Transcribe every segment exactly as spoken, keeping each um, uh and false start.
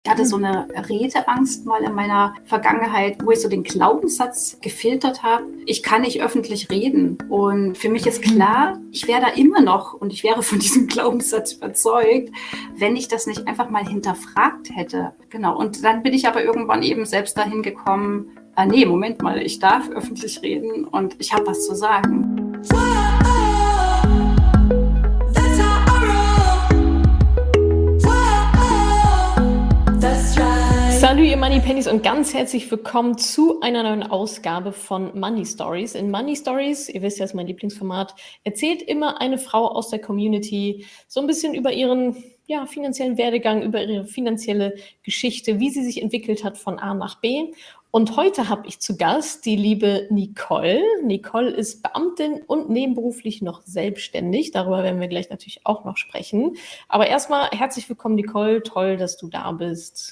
Ich hatte so eine Redeangst mal in meiner Vergangenheit, wo ich so den Glaubenssatz gefiltert habe, ich kann nicht öffentlich reden. Und für mich ist klar, ich wäre da immer noch und ich wäre von diesem Glaubenssatz überzeugt, wenn ich das nicht einfach mal hinterfragt hätte. Genau. Und dann bin ich aber irgendwann eben selbst dahin gekommen, ah, nee, Moment mal, ich darf öffentlich reden und ich habe was zu sagen. Salut ihr Money Pennies und ganz herzlich willkommen zu einer neuen Ausgabe von Money Stories. In Money Stories, ihr wisst ja, ist mein Lieblingsformat, erzählt immer eine Frau aus der Community so ein bisschen über ihren ja, finanziellen Werdegang, über ihre finanzielle Geschichte, wie sie sich entwickelt hat von A nach B. Und heute habe ich zu Gast die liebe Nicole. Nicole ist Beamtin und nebenberuflich noch selbstständig. Darüber werden wir gleich natürlich auch noch sprechen. Aber erstmal herzlich willkommen, Nicole. Toll, dass du da bist.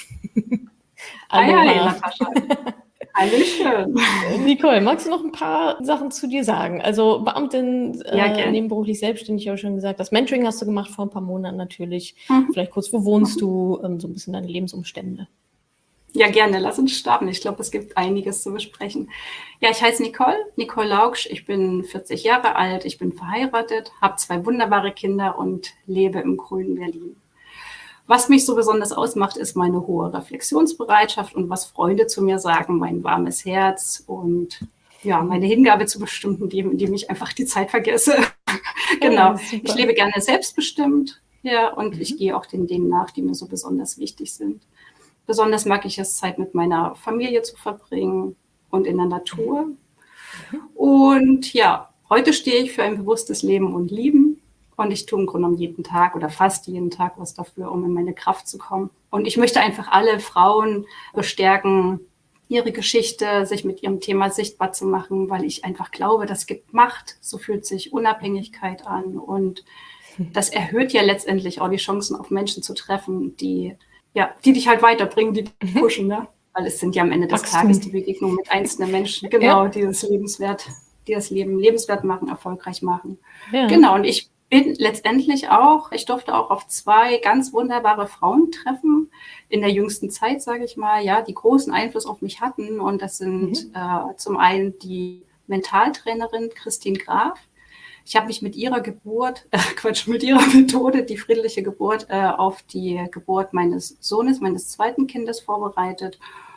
Hallo, hi, Natascha. Hallöchen. Nicole, magst du noch ein paar Sachen zu dir sagen? Also Beamtin, Ja, äh, nebenberuflich selbstständig, habe ich schon gesagt. Das Mentoring hast du gemacht vor ein paar Monaten natürlich. Mhm. Vielleicht kurz, wo wohnst du? Ähm, so ein bisschen deine Lebensumstände. Ja, gerne. Lass uns starten. Ich glaube, es gibt einiges zu besprechen. Ja, ich heiße Nicole, Nicole Laugsch. Ich bin vierzig Jahre alt. Ich bin verheiratet, habe zwei wunderbare Kinder und lebe im grünen Berlin. Was mich so besonders ausmacht, ist meine hohe Reflexionsbereitschaft und was Freunde zu mir sagen, mein warmes Herz und ja, meine Hingabe zu bestimmten Themen, in denen ich einfach die Zeit vergesse. Genau. Ja, ich lebe gerne selbstbestimmt, ja, und mhm. ich gehe auch den Dingen nach, die mir so besonders wichtig sind. Besonders mag ich es, Zeit mit meiner Familie zu verbringen und in der Natur. Mhm. Und ja, heute stehe ich für ein bewusstes Leben und Lieben. Und ich tue im Grunde genommen jeden Tag oder fast jeden Tag was dafür, um in meine Kraft zu kommen. Und ich möchte einfach alle Frauen bestärken, ihre Geschichte, sich mit ihrem Thema sichtbar zu machen, weil ich einfach glaube, das gibt Macht. So fühlt sich Unabhängigkeit an. Und das erhöht ja letztendlich auch die Chancen, auf Menschen zu treffen, die, ja, die dich halt weiterbringen, die dich pushen, ne? Weil es sind ja am Ende des Wachstum. Tages die Begegnungen mit einzelnen Menschen, genau, Ja. die das lebenswert, die das Leben lebenswert machen, erfolgreich machen. Ja. Genau, und ich bin letztendlich auch, ich durfte auch auf zwei ganz wunderbare Frauen treffen in der jüngsten Zeit, sage ich mal, ja, die großen Einfluss auf mich hatten. Und das sind mhm. äh, zum einen die Mentaltrainerin Christine Graf. Ich habe mich mit ihrer Geburt, äh, Quatsch, mit ihrer Methode, die friedliche Geburt, äh, auf die Geburt meines Sohnes, meines zweiten Kindes vorbereitet.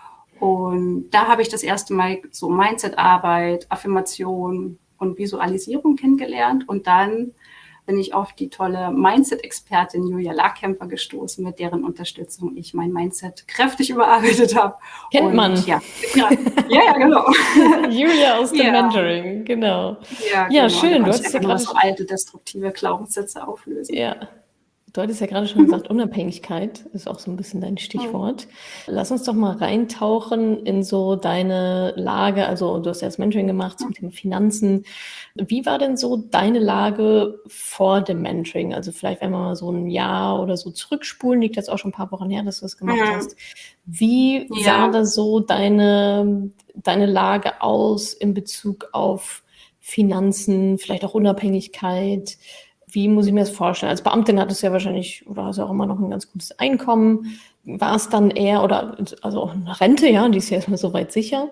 Und da habe ich das erste Mal so Mindset-Arbeit, Affirmation und Visualisierung kennengelernt. Und dann bin ich auf die tolle Mindset-Expertin Julia Larkemper gestoßen, mit deren Unterstützung ich mein Mindset kräftig überarbeitet habe. Kennt und, man. Ja, ja, ja, genau. Julia aus dem ja. Mentoring, genau. Ja, ja genau. schön. Du hast ja gerade so alte, destruktive Glaubenssätze auflösen. Ja. Du hattest ja gerade schon gesagt, Unabhängigkeit ist auch so ein bisschen dein Stichwort. Lass uns doch mal reintauchen in so deine Lage. Also du hast ja das Mentoring gemacht zum Thema Finanzen. Wie war denn so deine Lage vor dem Mentoring? Also vielleicht, wenn wir mal so ein Jahr oder so zurückspulen, liegt jetzt auch schon ein paar Wochen her, dass du das gemacht Mhm. hast. Wie Ja. sah da so deine, deine Lage aus in Bezug auf Finanzen, vielleicht auch Unabhängigkeit? Wie muss ich mir das vorstellen? Als Beamtin hattest du ja wahrscheinlich, oder hast du auch immer noch ein ganz gutes Einkommen. War es dann eher, oder also auch eine Rente, ja, die ist ja erstmal soweit sicher.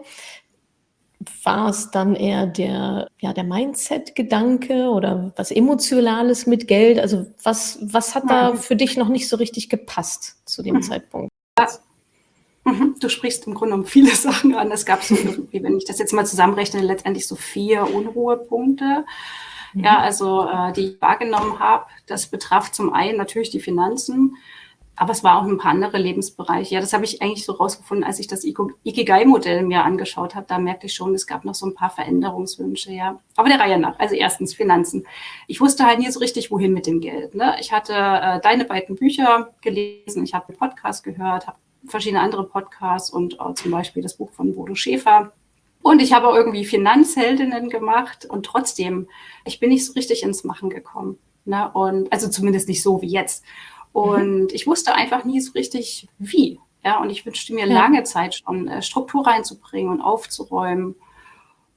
War es dann eher der, ja, der Mindset-Gedanke oder was Emotionales mit Geld? Also was, was hat da für dich noch nicht so richtig gepasst zu dem Mhm. Zeitpunkt? Mhm. Du sprichst im Grunde um viele Sachen an. Es gab so irgendwie, wenn ich das jetzt mal zusammenrechne, letztendlich so vier Unruhepunkte. Ja, also äh, die ich wahrgenommen habe, das betraf zum einen natürlich die Finanzen, aber es war auch ein paar andere Lebensbereiche. Ja, das habe ich eigentlich so rausgefunden, als ich das Ikigai-Modell mir angeschaut habe. Da merkte ich schon, es gab noch so ein paar Veränderungswünsche, ja. Aber der Reihe nach. Also erstens Finanzen. Ich wusste halt nie so richtig, wohin mit dem Geld. Ne? Ich hatte äh, deine beiden Bücher gelesen, ich habe einen Podcast gehört, habe verschiedene andere Podcasts und äh, zum Beispiel das Buch von Bodo Schäfer. Und ich habe auch irgendwie Finanzheldinnen gemacht und trotzdem, ich bin nicht so richtig ins Machen gekommen. Ne? Und, also zumindest nicht so wie jetzt. Und mhm. ich wusste einfach nie so richtig, wie. Ja? Und ich wünschte mir ja. lange Zeit schon, äh, Struktur reinzubringen und aufzuräumen.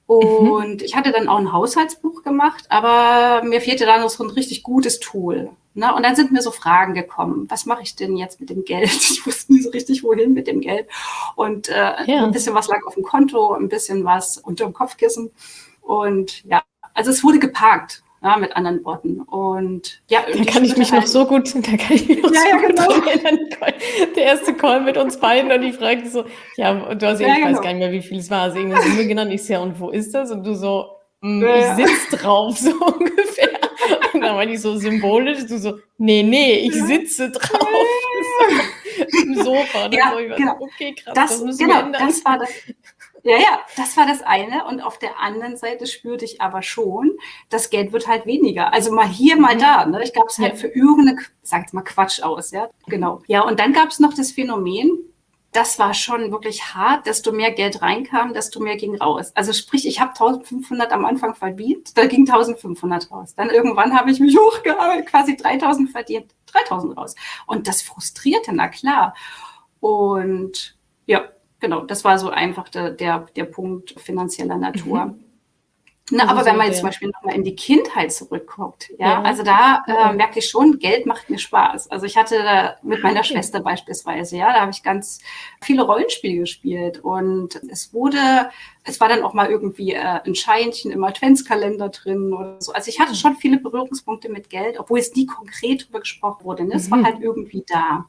Und mhm. ich hatte dann auch ein Haushaltsbuch gemacht, aber mir fehlte da noch so ein richtig gutes Tool. Ne? Und dann sind mir so Fragen gekommen. Was mache ich denn jetzt mit dem Geld? Ich wusste nie so richtig, wohin mit dem Geld. Und äh, Ja. ein bisschen was lag auf dem Konto, ein bisschen was unter dem Kopfkissen. Und ja, also es wurde geparkt. Ja, mit anderen Worten. Und ja, da kann ich mich halt noch so gut, da kann ich mich noch ja, so ja, gut genau. dran erinnern. Der erste Call mit uns beiden und ich fragte so, ja, du hast ja, ich ja, weiß genau. gar nicht mehr, wie viel es war, also irgendeine Summe genannt. Ich so, ja, und wo ist das? Und du so, mm, Ja, ich ja. sitze drauf, so ungefähr. Und dann war ich so symbolisch, du so, nee, nee, ich sitze drauf. So, im Sofa. Ja, so, ich war genau. so, okay, krass, Das, das müssen genau, wir ändern. das war das. Ja, ja, das war das eine. Und auf der anderen Seite spürte ich aber schon, das Geld wird halt weniger. Also mal hier, mal Mhm. da. Ne? Ich gab es halt Ja. für irgendeine, sag jetzt mal Quatsch aus. Ja, genau. Ja, und dann gab es noch das Phänomen, das war schon wirklich hart. Desto mehr Geld reinkam, desto mehr ging raus. Also sprich, ich habe eintausendfünfhundert am Anfang verdient, da ging eintausendfünfhundert raus. Dann irgendwann habe ich mich hochgearbeitet, quasi dreitausend verdient, dreitausend raus. Und das frustrierte, na klar. Und ja, genau, das war so einfach der, der, der Punkt finanzieller Natur. Mhm. Na, Also aber so wenn man der- jetzt zum Beispiel nochmal in die Kindheit zurückguckt, ja, Ja. also da äh, Ja. merke ich schon, Geld macht mir Spaß. Also ich hatte da mit meiner Okay. Schwester beispielsweise, ja, da habe ich ganz viele Rollenspiele gespielt und es wurde, es war dann auch mal irgendwie äh, ein Scheinchen im Adventskalender drin oder so. Also ich hatte schon viele Berührungspunkte mit Geld, obwohl es nie konkret drüber gesprochen wurde. Ne? Es war Mhm. halt irgendwie da.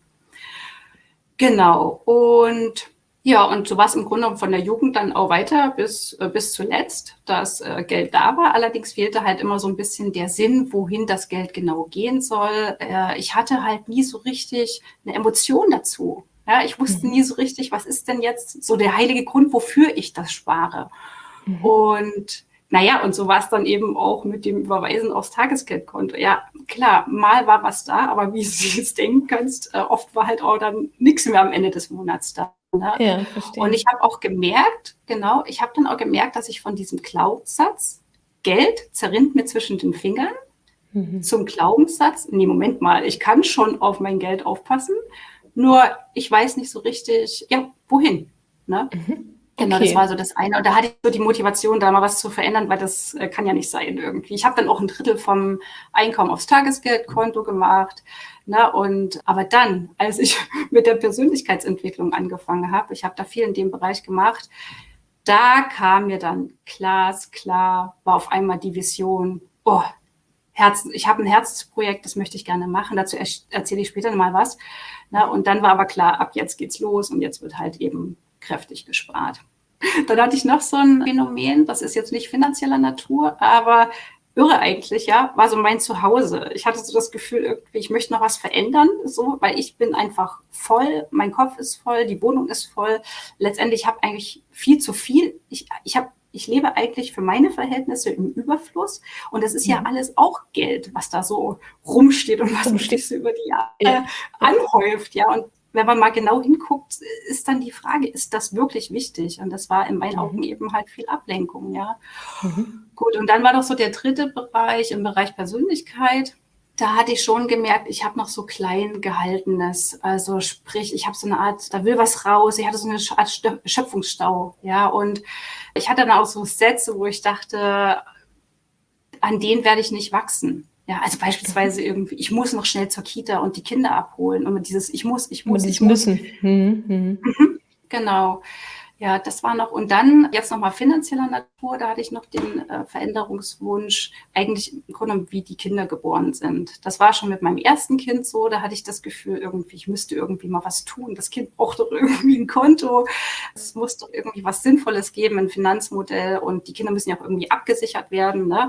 Genau. Und ja, und so war es im Grunde genommen von der Jugend dann auch weiter bis, äh, bis zuletzt, dass äh, Geld da war. Allerdings fehlte halt immer so ein bisschen der Sinn, wohin das Geld genau gehen soll. Äh, ich hatte halt nie so richtig eine Emotion dazu. Ja, ich wusste Mhm. nie so richtig, was ist denn jetzt so der heilige Grund, wofür ich das spare. Mhm. Und naja, und so war es dann eben auch mit dem Überweisen aufs Tagesgeldkonto. Ja, klar, mal war was da, aber wie du es denken kannst, äh, oft war halt auch dann nichts mehr am Ende des Monats da. Ne? Ja, verstehe. Und ich habe auch gemerkt, genau, ich habe dann auch gemerkt, dass ich von diesem Glaubenssatz, Geld zerrinnt mir zwischen den Fingern, Mhm. zum Glaubenssatz, nee, Moment mal, ich kann schon auf mein Geld aufpassen, nur ich weiß nicht so richtig, ja, wohin. Ne? Mhm. Genau, Okay. das war so das eine. Und da hatte ich so die Motivation, da mal was zu verändern, weil das äh, kann ja nicht sein irgendwie. Ich habe dann auch ein Drittel vom Einkommen aufs Tagesgeldkonto gemacht. Ne? Und aber dann, als ich mit der Persönlichkeitsentwicklung angefangen habe, ich habe da viel in dem Bereich gemacht, da kam mir dann glasklar, war auf einmal die Vision, oh, Herz, ich habe ein Herzensprojekt, das möchte ich gerne machen. Dazu erzähle ich später mal was. Ne? Und dann war aber klar, ab jetzt geht's los und jetzt wird halt eben kräftig gespart. Dann hatte ich noch so ein Phänomen, das ist jetzt nicht finanzieller Natur, aber irre eigentlich, ja, war so mein Zuhause. Ich hatte so das Gefühl, irgendwie, ich möchte noch was verändern, so, weil ich bin einfach voll, mein Kopf ist voll, die Wohnung ist voll. Letztendlich habe ich eigentlich viel zu viel. Ich, ich habe Ich lebe eigentlich für meine Verhältnisse im Überfluss und das ist ja Mhm. alles auch Geld, was da so rumsteht und was Rumsteht. sich so über die Jahre Ja. anhäuft, ja. Und wenn man mal genau hinguckt, ist dann die Frage, ist das wirklich wichtig? Und das war in meinen Mhm. Augen eben halt viel Ablenkung, ja. Mhm. Gut, und dann war noch so der dritte Bereich, im Bereich Persönlichkeit. Da hatte ich schon gemerkt, ich habe noch so klein gehaltenes, also sprich, ich habe so eine Art, da will was raus, ich hatte so eine Art Stö- Schöpfungsstau, ja, und ich hatte dann auch so Sätze, wo ich dachte, an denen werde ich nicht wachsen. Ja, also beispielsweise irgendwie, ich muss noch schnell zur Kita und die Kinder abholen. Und dieses, ich muss, ich Aber muss, das ich muss. müssen. Mhm. Mhm. Genau. Ja, das war noch. Und dann jetzt nochmal finanzieller Natur, da hatte ich noch den äh, Veränderungswunsch, eigentlich im Grunde genommen, wie die Kinder geboren sind. Das war schon mit meinem ersten Kind so, da hatte ich das Gefühl, irgendwie, ich müsste irgendwie mal was tun. Das Kind braucht doch irgendwie ein Konto. Es muss doch irgendwie was Sinnvolles geben, ein Finanzmodell. Und die Kinder müssen ja auch irgendwie abgesichert werden, ne?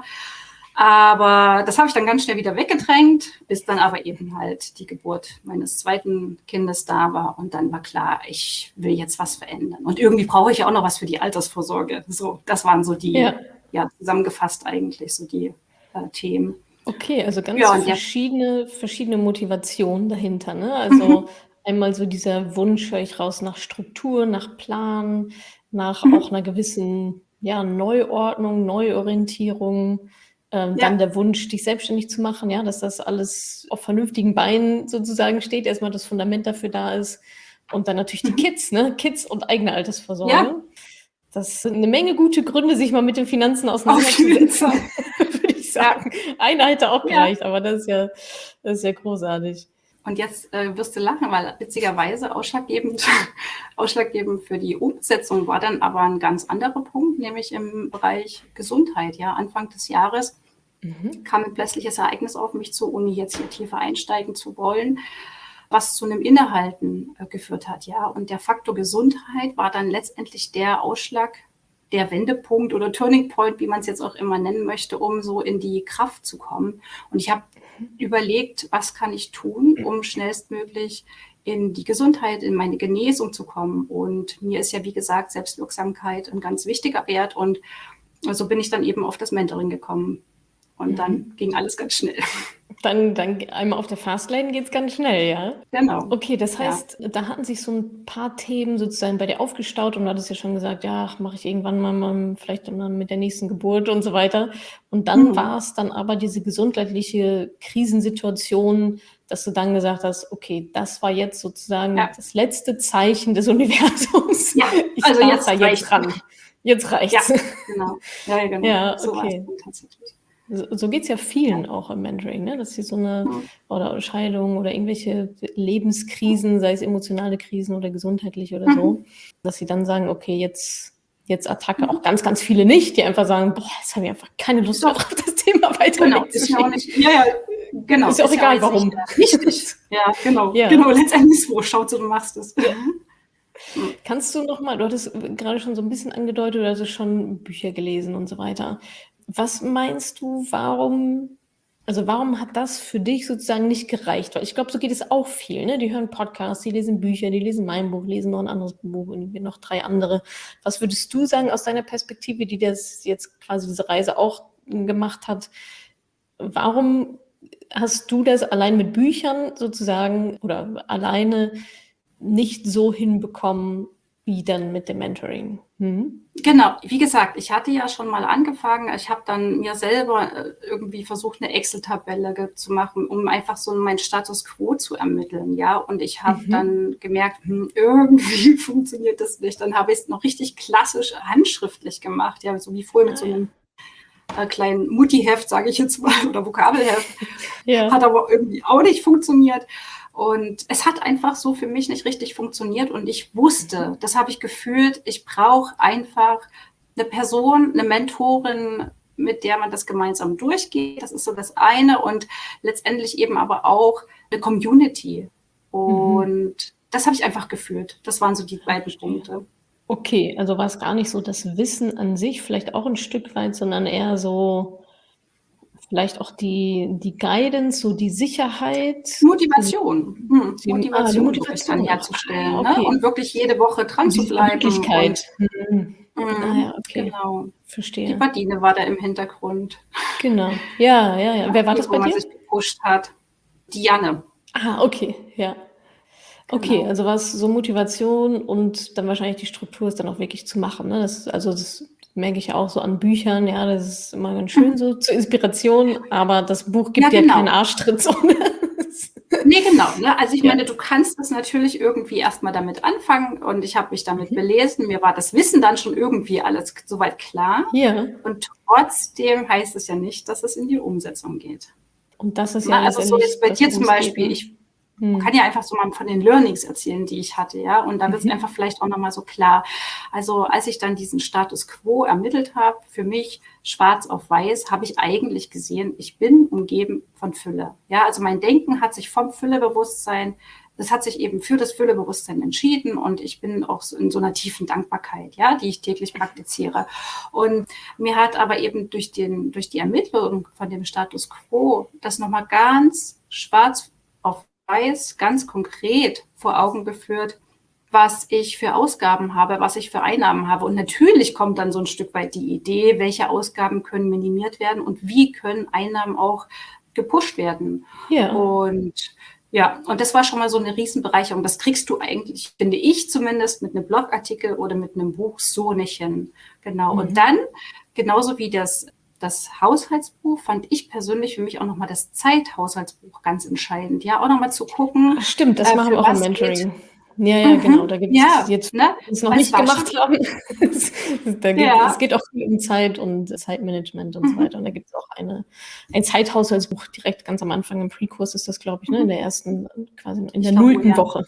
Aber das habe ich dann ganz schnell wieder weggedrängt, bis dann aber eben halt die Geburt meines zweiten Kindes da war. Und dann war klar, ich will jetzt was verändern. Und irgendwie brauche ich ja auch noch was für die Altersvorsorge. So, das waren so die, Ja. ja, zusammengefasst eigentlich so die äh, Themen. Okay, also ganz Ja, und ja. verschiedene, verschiedene Motivationen dahinter, ne? Also einmal so dieser Wunsch, höre ich raus, nach Struktur, nach Plan, nach Mhm. auch einer gewissen, ja, Neuordnung, Neuorientierung. Ähm, Ja. Dann der Wunsch, dich selbstständig zu machen, ja, dass das alles auf vernünftigen Beinen sozusagen steht, erstmal das Fundament dafür da ist. Und dann natürlich die Mhm. Kids, ne? Kids und eigene Altersvorsorge. Ja. Das sind eine Menge gute Gründe, sich mal mit den Finanzen Auf jeden auseinanderzusetzen, Fall. würde ich Ja. sagen. Einer hätte auch Ja. gereicht, aber das ist ja, das ist ja großartig. Und jetzt äh, wirst du lachen, weil witzigerweise ausschlaggebend, ausschlaggebend für die Umsetzung war dann aber ein ganz anderer Punkt, nämlich im Bereich Gesundheit. Ja, Anfang des Jahres Mhm. kam ein plötzliches Ereignis auf mich zu, ohne jetzt hier tiefer einsteigen zu wollen, was zu einem Innehalten äh, geführt hat. Ja, und der Faktor Gesundheit war dann letztendlich der Ausschlag, der Wendepunkt oder Turning Point, wie man es jetzt auch immer nennen möchte, um so in die Kraft zu kommen. Und ich habe überlegt, was kann ich tun, um schnellstmöglich in die Gesundheit, in meine Genesung zu kommen. Und mir ist ja, wie gesagt, Selbstwirksamkeit ein ganz wichtiger Wert. Und so bin ich dann eben auf das Mentoring gekommen. Und mhm. dann ging alles ganz schnell. Dann, dann einmal auf der Fastlane geht es ganz schnell, ja? Genau. Okay, das heißt, ja. da hatten sich so ein paar Themen sozusagen bei dir aufgestaut und du hattest ja schon gesagt, ja, mache ich irgendwann mal, mal vielleicht mal mit der nächsten Geburt und so weiter. Und dann mhm. war es dann aber diese gesundheitliche Krisensituation, dass du dann gesagt hast, okay, das war jetzt sozusagen ja. das letzte Zeichen des Universums. Ja, ich also darf jetzt da jetzt ran. Jetzt reicht's. Ja, genau. Ja, ja, genau. Ja, so okay. tatsächlich. So, so geht es ja vielen ja. auch im Mentoring, ne? Dass sie so eine mhm. oder Scheidung oder irgendwelche Lebenskrisen, sei es emotionale Krisen oder gesundheitliche oder mhm. so, dass sie dann sagen, okay, jetzt, jetzt Attacke. Mhm. Auch ganz, ganz viele nicht, die einfach sagen, boah, jetzt habe ich einfach keine Lust mehr auf das Thema weiter genau, ist ja auch nicht, ja, ja, genau. Ist ja auch ist egal, ja warum. Richtig. Ja, genau. Ja. Genau, letztendlich ist, wo schaut du machst es. Ja. Mhm. Kannst du nochmal, du hattest gerade schon so ein bisschen angedeutet, du hast schon Bücher gelesen und so weiter. Was meinst du, warum, also warum hat das für dich sozusagen nicht gereicht? Weil ich glaube, so geht es auch viel, ne? Die hören Podcasts, die lesen Bücher, die lesen mein Buch, lesen noch ein anderes Buch und noch drei andere. Was würdest du sagen aus deiner Perspektive, die das jetzt quasi diese Reise auch gemacht hat? Warum hast du das allein mit Büchern sozusagen oder alleine nicht so hinbekommen, wie dann mit dem Mentoring? Hm? Genau, wie gesagt, ich hatte ja schon mal angefangen. Ich habe dann mir selber irgendwie versucht, eine Excel-Tabelle zu machen, um einfach so meinen Status quo zu ermitteln. Ja, und ich habe mhm. dann gemerkt, hm, irgendwie funktioniert das nicht. Dann habe ich es noch richtig klassisch handschriftlich gemacht, ja, so wie vorher mit so einem äh, kleinen Mutti-Heft, sage ich jetzt mal, oder Vokabelheft. Ja. Hat aber irgendwie auch nicht funktioniert. Und es hat einfach so für mich nicht richtig funktioniert. Und ich wusste, das habe ich gefühlt, ich brauche einfach eine Person, eine Mentorin, mit der man das gemeinsam durchgeht. Das ist so das eine. Und letztendlich eben aber auch eine Community. Und mhm. das habe ich einfach gefühlt. Das waren so die beiden Punkte. Okay, also war es gar nicht so das Wissen an sich, vielleicht auch ein Stück weit, sondern eher so vielleicht auch die, die Guidance, so die Sicherheit. Motivation. Hm. Die, Motivation, ah, die Motivation dann herzustellen. Ah, okay. Ne? Und wirklich jede Woche dran zu bleiben. Wirklichkeit. Und, mhm. Ah, ja, okay. Genau. Verstehe. Die Badine war da im Hintergrund. Genau. Ja, ja, ja. Wer war das bei dir? Wo man dir? sich gepusht hat. Diane. Ah, okay, ja. Okay, genau. Also war es so Motivation und dann wahrscheinlich die Struktur ist dann auch wirklich zu machen. Ne? Das, also das merke ich auch so an Büchern, ja, das ist immer ganz schön so zur Inspiration, aber das Buch gibt ja, genau. keinen Arschtritt. So. Nee, genau. Ne? Also ich ja. meine, du kannst das natürlich irgendwie erstmal damit anfangen und ich habe mich damit mhm. belesen. Mir war das Wissen dann schon irgendwie alles soweit klar. Ja. Und trotzdem heißt es ja nicht, dass es in die Umsetzung geht. Und das ist ja also so jetzt bei dir zum Beispiel, geht, ich hm. kann ja einfach so mal von den Learnings erzählen, die ich hatte, ja, und dann wird es mhm. einfach vielleicht auch nochmal so klar. Also als ich dann diesen Status Quo ermittelt habe, für mich schwarz auf weiß, habe ich eigentlich gesehen, ich bin umgeben von Fülle. Ja, also mein Denken hat sich vom Füllebewusstsein, das hat sich eben für das Füllebewusstsein entschieden und ich bin auch so in so einer tiefen Dankbarkeit, ja, die ich täglich praktiziere. Und mir hat aber eben durch den, durch die Ermittlung von dem Status Quo das nochmal ganz schwarz auf weiß, ganz konkret vor Augen geführt, was ich für Ausgaben habe, was ich für Einnahmen habe. Und natürlich kommt dann so ein Stück weit die Idee, welche Ausgaben können minimiert werden und wie können Einnahmen auch gepusht werden. Ja. Und ja, und das war schon mal so eine Riesenbereicherung. Das kriegst du eigentlich, finde ich zumindest, mit einem Blogartikel oder mit einem Buch so nicht hin. Genau. Mhm. Und dann, genauso wie das Das Haushaltsbuch fand ich persönlich für mich auch nochmal das Zeithaushaltsbuch ganz entscheidend. Ja, auch nochmal zu gucken. Stimmt, das äh, machen wir auch im Mentoring. Geht, ja, ja, genau. Mhm. Da gibt's Ja, jetzt, ne? die es noch Weil es nicht war schon gemacht haben, es da geht es ja. geht auch viel um Zeit und Zeitmanagement und so Mhm. weiter. Und da gibt's auch eine ein Zeithaushaltsbuch direkt ganz am Anfang im Pre-Kurs ist das, glaube ich, ne, in Mhm. der ersten quasi in Ich der glaube wohl, nullten ja. Woche.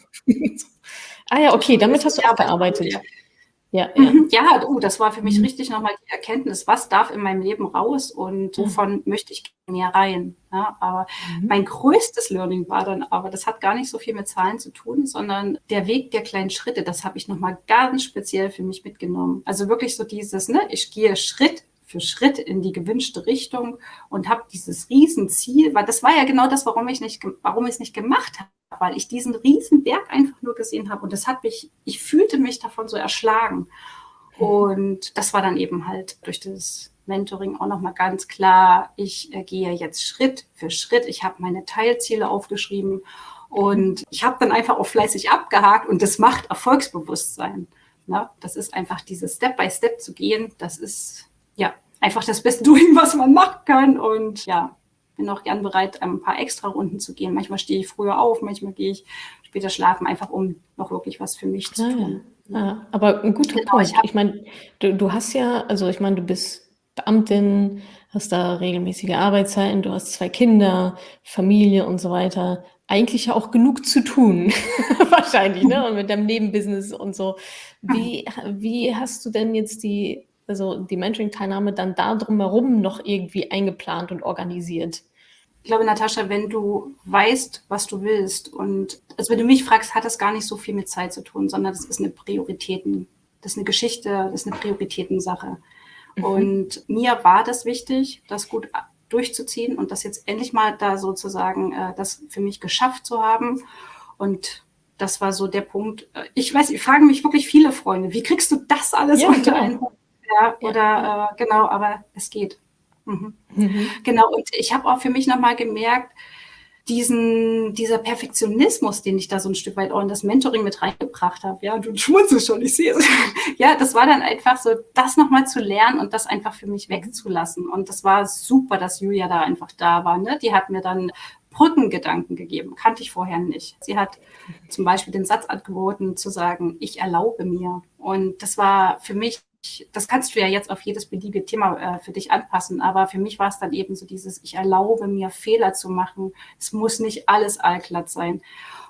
Ah ja, Das ist okay, schon 'n damit bisschen hast du her, auch aber ich glaube wohl, gearbeitet. ja. Ja, ja. Mhm. Ja, oh, das war für mich Mhm. richtig noch mal die Erkenntnis: „Was darf in meinem Leben raus und Ah. wovon möchte ich mehr rein?“ Ja, aber Mhm. mein größtes Learning war dann aber das hat gar nicht so viel mit Zahlen zu tun, sondern der Weg der kleinen Schritte, das habe ich noch mal ganz speziell für mich mitgenommen. Also, wirklich so dieses, ne, ich gehe Schritt für Schritt in die gewünschte Richtung und habe dieses Riesenziel, weil das war ja genau das, warum ich nicht warum ich's nicht gemacht habe, weil ich diesen Riesenberg einfach nur gesehen habe und das hat mich ich fühlte mich davon so erschlagen. Mhm. Und das war dann eben halt durch das Mentoring auch noch mal ganz klar, ich, äh, gehe jetzt Schritt für Schritt. Ich habe meine Teilziele aufgeschrieben Mhm. und ich habe dann einfach auch fleißig abgehakt und das macht Erfolgsbewusstsein, ne? Das ist einfach dieses Step by Step zu gehen, das ist, ja, einfach das beste Doing, was man machen kann und ja, bin auch gern bereit, ein paar Extrarunden zu gehen. Manchmal stehe ich früher auf, manchmal gehe ich später schlafen, einfach um noch wirklich was für mich zu Ah ja. tun, ne? Ah, aber 'n guter Genau, ich Punkt. habe Ich meine, du du hast ja also, ich meine, du bist Beamtin, hast da regelmäßige Arbeitszeiten, du hast zwei Kinder, Familie und so weiter. Eigentlich ja auch genug zu tun wahrscheinlich, Mhm. ne? Und mit deinem Nebenbusiness und so. Mhm. Wie ha wie hast du denn jetzt die also, die Mentoring-Teilnahme dann da drumherum noch irgendwie eingeplant und organisiert? Ich glaube, Natascha, wenn du weißt, was du willst und also, wenn du mich fragst, hat das gar nicht so viel mit Zeit zu tun, sondern das ist 'ne Prioritäten das ist 'ne Geschichte, das ist 'ne Prioritätensache. Mhm. Und mir war das wichtig, das gut a durchzuziehen und das jetzt endlich mal da sozusagen, äh, das für mich geschafft zu haben. Und das war so der Punkt. Äh, ich weiß nicht, fragen mich wirklich viele Freunde: „Wie kriegst du das alles Ja, unter einen genau. Hut?“ Ja, Ja, ja. oder, äh genau, aber es geht. Mhm. Mhm. Genau, und ich habe auch für mich noch mal gemerkt, diesen dieser Perfektionismus, den ich da so 'n Stück weit auch in das Mentoring mit reingebracht habe, ja, du schmunzelst schon, ich sehe es. Ja, das war dann einfach so, das noch mal zu lernen und das einfach für mich Mhm. wegzulassen. Und das war super, dass Julia da einfach da war, ne? Die hat mir dann Brückengedanken gegeben, kannte ich vorher nicht. Sie hat zum Beispiel den Satz angeboten zu sagen: „Ich erlaube mir.“ Und das war für mich das kannst du ja jetzt auf jedes beliebige Thema, äh, für dich anpassen, aber für mich war's dann eben so dieses: „Ich erlaube mir, Fehler zu machen. Es muss nicht alles aalglatt sein.“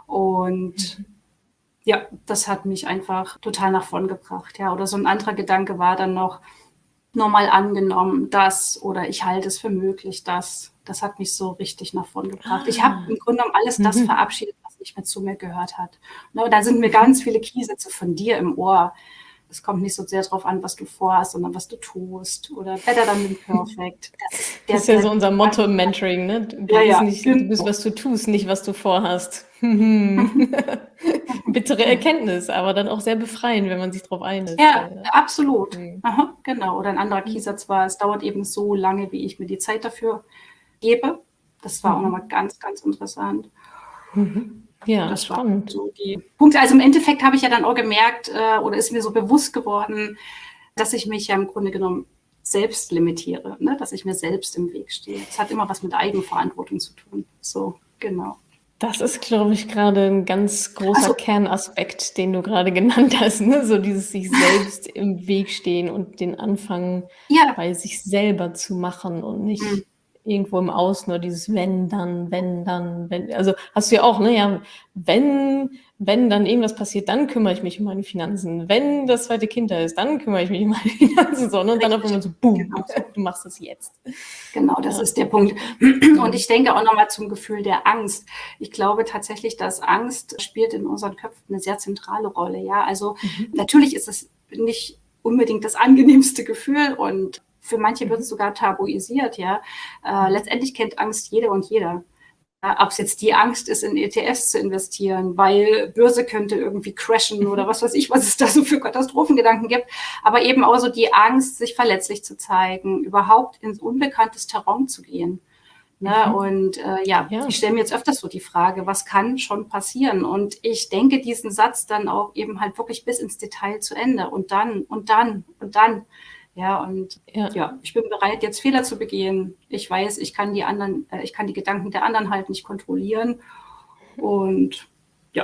Und Mhm. ja, das hat mich einfach total nach vorn gebracht, ja. Oder so 'n anderer Gedanke war dann noch: „Nur mal angenommen, dass“ oder „Ich halte es für möglich, dass.“ Das hat mich so richtig nach vorn gebracht. Ich habe Ah. im Grunde genommen alles das Mhm. verabschiedet, was nicht mehr zu mir gehört hat. Ne, und da sind mir ganz Mhm. viele Keysätze von dir im Ohr. Es kommt nicht so sehr drauf an, was du vorhast, sondern was du tust oder better than than perfect. Das ist der Das ist ja der so unser Motto im Mentoring, ne? D Ja, du bist ja, nicht du bist, genau. was du tust, nicht was du vorhast. Mhm. Mhm. Mhm. Bittere Erkenntnis, aber dann auch sehr befreiend, wenn man sich drauf einlässt, Ja, ja, ja. absolut. Mhm. Aha, genau. Oder 'n anderer Mhm. Keysatz war: „Es dauert eben so lange, wie ich mir die Zeit dafür gebe.“ Das war auch noch mal Mhm. ganz, ganz interessant. Mhm. Ja, Das waren spannend. so die Punkte. Also, im Endeffekt habe ich ja dann auch gemerkt, äh, oder ist mir so bewusst geworden, dass ich mich ja im Grunde genommen selbst limitiere, ne, dass ich mir selbst im Weg stehe. Das hat immer was mit Eigenverantwortung zu tun. So, genau. Das ist, glaube ich, grade 'n ganz Ach großer so. Kernaspekt, den du grade genannt hast, ne? So dieses sich selbst im Weg stehen und den Anfang Ja. bei sich selber zu machen und Mhm. nicht irgendwo im Außen, nur dieses „wenn, dann, wenn, dann, wenn“ also, hast du ja auch, ne? Ja, wenn wenn dann irgendwas passiert, dann kümmere ich mich um meine Finanzen. Wenn das zweite Kind da ist, dann kümmere ich mich um meine Finanzen, so, ne? Und dann auf Richtig, einmal so boom, genau so. du machst das jetzt. Genau, das Ja, ist der Punkt. spannend. Und ich Mhm. denke auch noch mal zum Gefühl der Angst. Ich glaube tatsächlich, dass Angst spielt in unseren Köpfen 'ne sehr zentrale Rolle, ja? Also, Mhm. natürlich ist es nicht unbedingt das angenehmste Gefühl und für manche wird's Mhm. sogar tabuisiert, ja? Äh, Mhm. letztendlich kennt Angst jede und jeder. Ja, ob's jetzt die Angst ist, in ETFs zu investieren, weil Börse könnte irgendwie crashen oder Mhm. was weiß ich, was es da so für Katastrophengedanken gibt. Aber eben auch so die Angst, sich verletzlich zu zeigen, überhaupt ins unbekanntes Terrain zu gehen, ne? Mhm. Und, äh, ja, ich Ja. stelle mir jetzt öfters so die Frage: „Was kann schon passieren?“ Und ich denke diesen Satz dann auch eben halt wirklich bis ins Detail zu Ende und dann und dann und dann. Ja, und Ja. ja, ich bin bereit, jetzt Fehler zu begehen. Ich weiß, ich kann die anderen äh, ich kann die Gedanken der anderen halt nicht kontrollieren. Mhm. Und ja.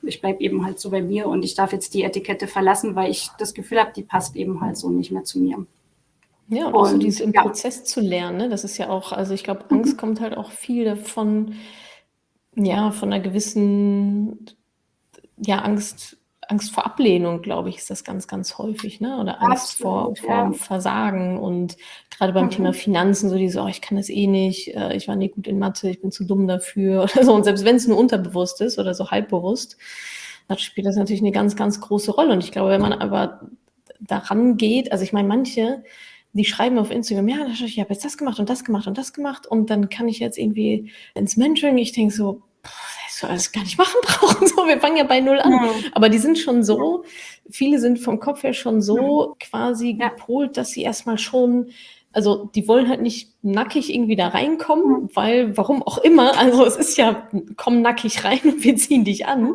ich bleibe eben halt so bei mir und ich darf jetzt die Etikette verlassen, weil ich das Gefühl habe, die passt eben halt so nicht mehr zu mir. Ja, und auch so dieses im ja. Prozess zu lernen, ne? Das ist ja auch, also ich glaube, Mhm. Angst kommt halt auch viel von, ja, von einer gewissen, ja, Angst, Angst vor Ablehnung, glaube ich, ist das ganz, ganz häufig, ne? Oder Angst vor, Absolut, vor ja. Versagen und gerade beim Mhm. Thema Finanzen, so diese, oh, ich kann das eh nicht, äh, ich war nie gut in Mathe, ich bin zu dumm dafür oder so. Und selbst wenn es nur unterbewusst ist oder so halbbewusst, dann spielt das natürlich eine ganz, ganz große Rolle. Und ich glaube, wenn man aber daran geht, also ich meine, manche, die schreiben auf Instagram, ja, ich habe jetzt das gemacht und das gemacht und das gemacht und dann kann ich jetzt irgendwie ins Mentoring. Ich denke so, das soll alles gar nicht machen brauchen. So, wir fangen ja bei Null an. Mhm. Aber die sind schon so, viele sind vom Kopf her schon so Mhm. quasi Ja. gepolt, dass sie erstmal schon, also die wollen halt nicht nackig irgendwie da reinkommen, Mhm. weil, warum auch immer, also es ist ja, komm nackig rein und wir ziehen dich an.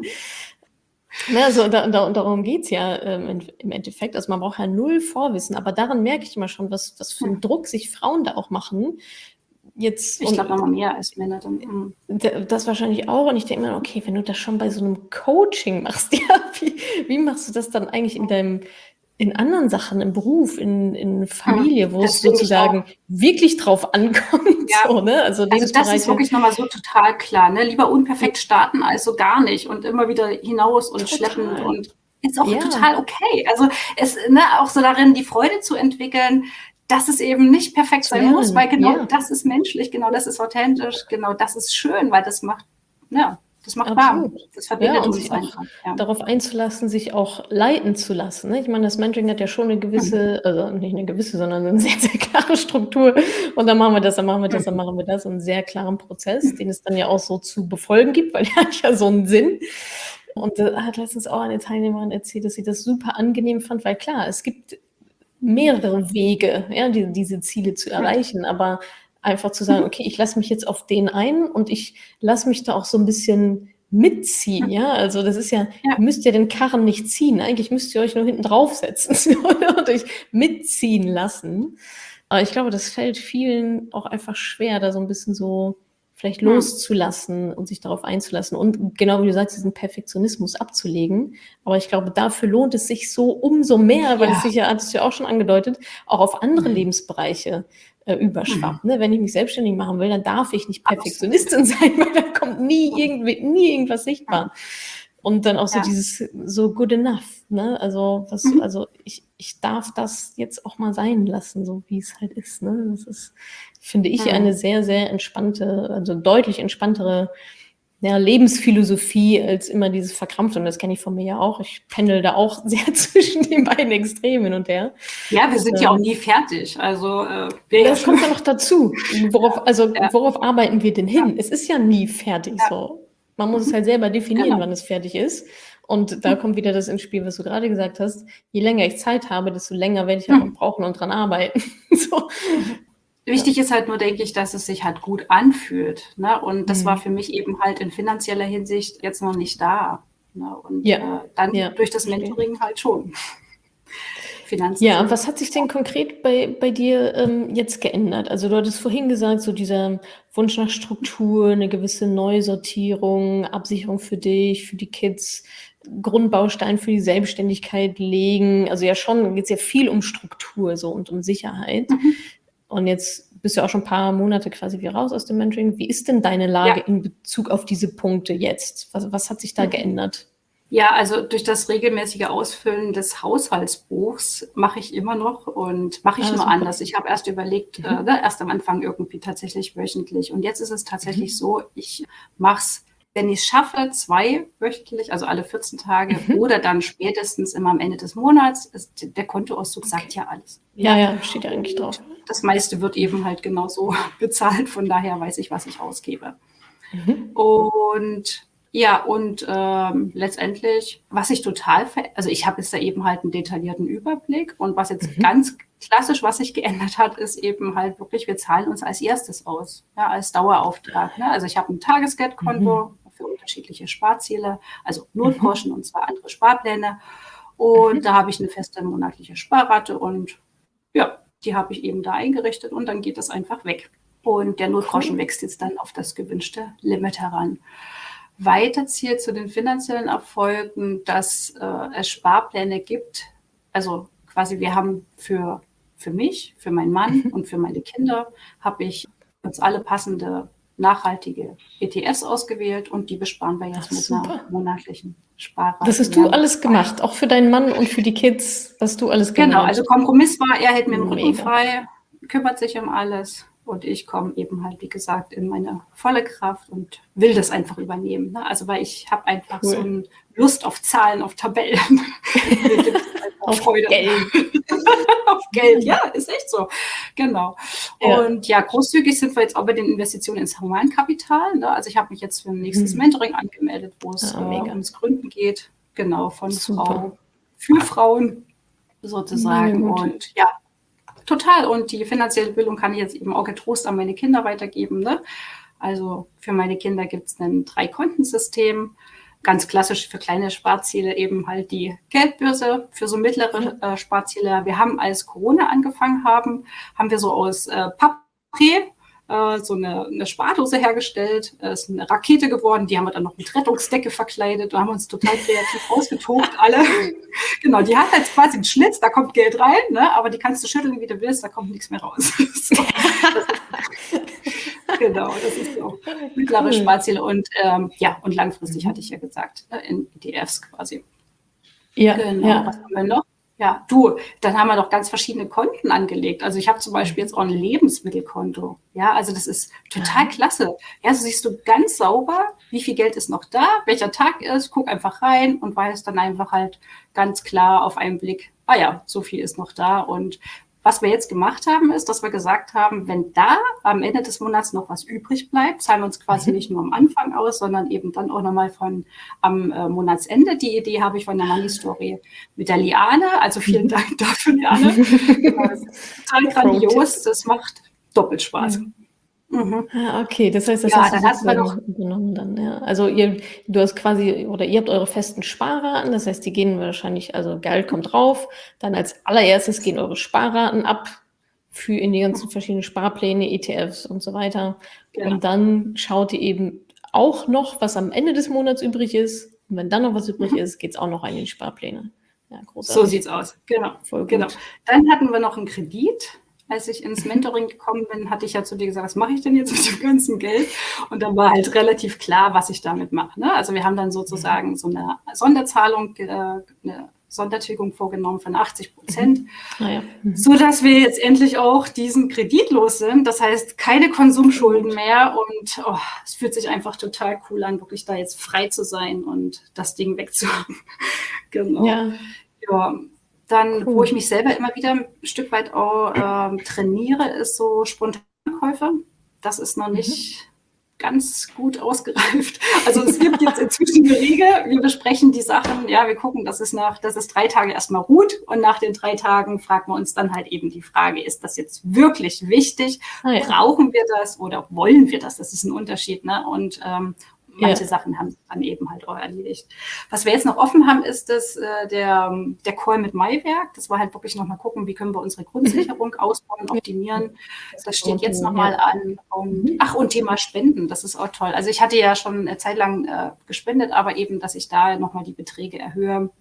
Ne, also da, da, darum geht's ja ähm, im Endeffekt. Also man braucht ja null Vorwissen, aber daran merke ich immer schon, was, was für einen Druck sich Frauen da auch machen. Jetzt, Ich glaube, nochmal mehr als Männer dann. Mhm. das wahrscheinlich auch. Und ich denke mir, okay, wenn du das schon bei so einem Coaching machst, ja, wie, wie machst du das dann eigentlich in deinem, in anderen Sachen, im Beruf, in, in Familie, wo Das es denke ich sozusagen auch. wirklich drauf ankommt? Ja. So, ne? Also Also das ist Lebensbereiche. wirklich nochmal so total klar. Ne? Lieber unperfekt starten als so gar nicht und immer wieder hinaus und Total. schleppend und ist auch Ja. total okay. Also es, ne, auch so darin, die Freude zu entwickeln, dass es eben nicht perfekt Zu sein lernen. muss, weil genau Ja. das ist menschlich, genau das ist authentisch, genau das ist schön, weil das macht, ja, das macht Absolut. warm. Das verbindet Ja, und uns sich auch einfach. Ja. darauf einzulassen, sich auch leiten zu lassen. Ne? Ich meine, das Mentoring hat ja schon eine gewisse, also nicht eine gewisse, sondern eine sehr, sehr klare Struktur. Und dann machen wir das, dann machen wir das, dann machen wir das. Und einen sehr klaren Prozess, den es dann ja auch so zu befolgen gibt, weil der hat ja so einen Sinn. Und da hat letztens auch eine Teilnehmerin erzählt, dass sie das super angenehm fand, weil klar, es gibt mehrere Wege, ja, die, diese Ziele zu erreichen, aber einfach zu sagen, okay, ich lasse mich jetzt auf den ein und ich lasse mich da auch so ein bisschen mitziehen, ja, also das ist ja, Ja. ihr müsst ja den Karren nicht ziehen, eigentlich müsst ihr euch nur hinten draufsetzen und euch mitziehen lassen, aber ich glaube, das fällt vielen auch einfach schwer, da so ein bisschen so vielleicht loszulassen und sich darauf einzulassen und genau wie du sagst, diesen Perfektionismus abzulegen, aber ich glaube, dafür lohnt es sich so umso mehr, weil Ja. es sich ja, hattest du ja auch schon angedeutet, auch auf andere mhm. Lebensbereiche äh, überschwappt. Mhm. Ne? Wenn ich mich selbstständig machen will, dann darf ich nicht Perfektionistin sein, weil da kommt nie, irgendwie, nie irgendwas sichtbar. Und dann auch so ja. dieses, so good enough, ne? Also, was, mhm. also ich, ich darf das jetzt auch mal sein lassen, so wie es halt ist, ne? Das ist, finde ich, mhm. eine sehr, sehr entspannte, also deutlich entspanntere ja, Lebensphilosophie als immer dieses Verkrampfte. Und das kenne ich von mir ja auch. Ich pendel da auch sehr zwischen den beiden Extremen hin und her. Ja, wir sind ähm, ja auch nie fertig. Also äh, das ja kommt ja noch dazu. Worauf, also ja. worauf arbeiten wir denn hin? Ja. Es ist ja nie fertig ja. so. Man muss mhm. es halt selber definieren, genau. wann es fertig ist. Und da mhm. kommt wieder das ins Spiel, was du gerade gesagt hast. Je länger ich Zeit habe, desto länger werde ich halt mhm. noch brauchen und dran arbeiten. so. Wichtig ist halt nur, denke ich, dass es sich halt gut anfühlt. Ne? Und das mhm. war für mich eben halt in finanzieller Hinsicht jetzt noch nicht da. Ne? Und ja. äh, dann ja. durch das Mentoring halt schon. Finanzen ja, was hat sich denn konkret bei, bei dir ähm, jetzt geändert? Also du hattest vorhin gesagt, so dieser Wunsch nach Struktur, eine gewisse Neusortierung, Absicherung für dich, für die Kids, Grundbaustein für die Selbstständigkeit legen. Also ja schon geht es ja viel um Struktur so und um Sicherheit. Mhm. Und jetzt bist du auch schon ein paar Monate quasi wieder raus aus dem Mentoring. Wie ist denn deine Lage ja. in Bezug auf diese Punkte jetzt? Was, was hat sich da mhm. geändert? Ja, also durch das regelmäßige Ausfüllen des Haushaltsbuchs mache ich immer noch und mache ich ah, nur super. anders. Ich habe erst überlegt, mhm. äh, ne, erst am Anfang irgendwie tatsächlich wöchentlich. Und jetzt ist es tatsächlich mhm. so, ich mache es, wenn ich es schaffe, zwei wöchentlich, also alle vierzehn Tage mhm. oder dann spätestens immer am Ende des Monats. Ist, der Kontoauszug okay. sagt ja alles. Ja, ja, steht ja eigentlich drauf. Das meiste wird eben halt genauso bezahlt. Von daher weiß ich, was ich ausgebe. Mhm. Und ja, und ähm, letztendlich, was ich total, ver- also ich habe jetzt da eben halt einen detaillierten Überblick und was jetzt mhm. ganz klassisch, was sich geändert hat, ist eben halt wirklich, wir zahlen uns als erstes aus, ja, als Dauerauftrag. Ne? Also ich habe ein Tagesgeldkonto mhm. für unterschiedliche Sparziele, also Notgroschen mhm. und zwei andere Sparpläne und mhm. da habe ich eine feste monatliche Sparrate und ja, die habe ich eben da eingerichtet und dann geht das einfach weg. Und der Notgroschen cool. wächst jetzt dann auf das gewünschte Limit heran. weiterziehe zu den finanziellen Erfolgen, dass äh, es Sparpläne gibt. Also quasi wir haben für, für mich, für meinen Mann und für meine Kinder, habe ich uns alle passende nachhaltige E T Fs ausgewählt und die besparen wir jetzt Ach, mit super. einer monatlichen Sparrate. Das hast du alles gemacht, auch für deinen Mann und für die Kids, hast du alles gemacht. Genau, also Kompromiss war, er hält mir den Rücken Mega. frei, kümmert sich um alles und ich komme eben halt, wie gesagt, in meine volle Kraft und will das einfach übernehmen. Ne? Also weil ich habe einfach Cool. so eine Lust auf Zahlen, auf Tabellen. Mir gibt's einfach Auf Freude. Geld. Auf Geld, ja, ist echt so. Genau. Ja. Und ja, großzügig sind wir jetzt auch bei den Investitionen ins Humankapital. Ne? Also ich habe mich jetzt für ein nächstes Hm. Mentoring angemeldet, wo es Ah, äh, mega. ums Gründen geht. Genau, von Super. Frau für Frauen sozusagen. Mega gut. Und ja, total. Und die finanzielle Bildung kann ich jetzt eben auch getrost an meine Kinder weitergeben. Ne? Also für meine Kinder gibt es ein Drei-Konten-System. Ganz klassisch für kleine Sparziele eben halt die Geldbörse, für so mittlere äh, Sparziele. Wir haben, als Corona angefangen haben, haben wir so aus äh, Papier äh, so eine, eine Spardose hergestellt. Es äh, ist eine Rakete geworden, die haben wir dann noch mit Rettungsdecke verkleidet. Da haben wir uns total kreativ ausgetobt, alle. Genau, die hat jetzt quasi einen Schlitz, da kommt Geld rein, ne? Aber die kannst du schütteln, wie du willst, da kommt nichts mehr raus. So, das ist, genau, das ist so mittlere Cool. Sparziele und ähm, ja, und langfristig hatte ich ja gesagt, ne, in E T Fs quasi. Ja, Genau, ja. was haben wir noch? Ja, du, dann haben wir noch ganz verschiedene Konten angelegt. Also ich habe zum Beispiel jetzt auch ein Lebensmittelkonto. Ja, also das ist total klasse. Ja, so siehst du ganz sauber, wie viel Geld ist noch da, welcher Tag ist, guck einfach rein und weiß dann einfach halt ganz klar auf einen Blick, ah ja, so viel ist noch da. Und was wir jetzt gemacht haben, ist, dass wir gesagt haben, wenn da am Ende des Monats noch was übrig bleibt, zahlen wir uns quasi Mhm. nicht nur am Anfang aus, sondern eben dann auch nochmal von am äh, Monatsende. Die Idee habe ich von der Money Story mit der Liane. Also vielen Mhm. Dank dafür, Liane. Genau, das ist total grandios. Das macht doppelt Spaß. Mhm. Mhm. Ah, okay, das heißt, das Ja, hast du dann hatten wir noch, sozusagen übernommen dann, ja. Also ihr, du hast quasi, oder ihr habt eure festen Sparraten, das heißt, die gehen wahrscheinlich, also Geld kommt drauf, dann als allererstes gehen eure Sparraten ab für in die ganzen verschiedenen Sparpläne, E T Fs und so weiter. genau. Und dann schaut ihr eben auch noch, was am Ende des Monats übrig ist. Und wenn dann noch was übrig Mhm. ist, geht's auch noch in die Sparpläne. Ja, So großartig. sieht's aus. Genau, Voll genau. gut. Dann hatten wir noch einen Kredit. Als ich ins Mentoring gekommen bin, hatte ich ja zu dir gesagt, was mache ich denn jetzt mit dem ganzen Geld? Und dann war halt relativ klar, was ich damit mache. Ne? Also wir haben dann sozusagen so eine Sonderzahlung, äh, eine Sondertilgung vorgenommen von achtzig Prozent, Naja. Mhm. so dass wir jetzt endlich auch diesen Kredit los sind. Das heißt, keine Konsumschulden mehr und oh, es fühlt sich einfach total cool an, wirklich da jetzt frei zu sein und das Ding wegzuhaben. Genau. Ja. Ja. Dann, Cool. wo ich mich selber immer wieder ein Stück weit auch ähm, trainiere, ist so Spontankäufe. Das ist noch nicht ganz gut ausgereift. Also es gibt jetzt inzwischen eine Regel, wir besprechen die Sachen, ja, wir gucken, dass es nach, dass es drei Tage erstmal ruht und nach den drei Tagen fragen wir uns dann halt eben die Frage, ist das jetzt wirklich wichtig? Ah, ja. Brauchen wir das oder wollen wir das? Das ist ein Unterschied, ne? Und ähm, manche Ja. Sachen haben sich dann eben halt auch erledigt. Was wir jetzt noch offen haben, ist das, äh, der, der Call mit Maiwerk. Das war halt wirklich nochmal gucken, wie können wir unsere Grundsicherung ausbauen, optimieren. Das steht jetzt nochmal an. Und, ach, und Thema Spenden, das ist auch toll. Also ich hatte ja schon eine Zeit lang äh, gespendet, aber eben, dass ich da nochmal die Beträge erhöhe,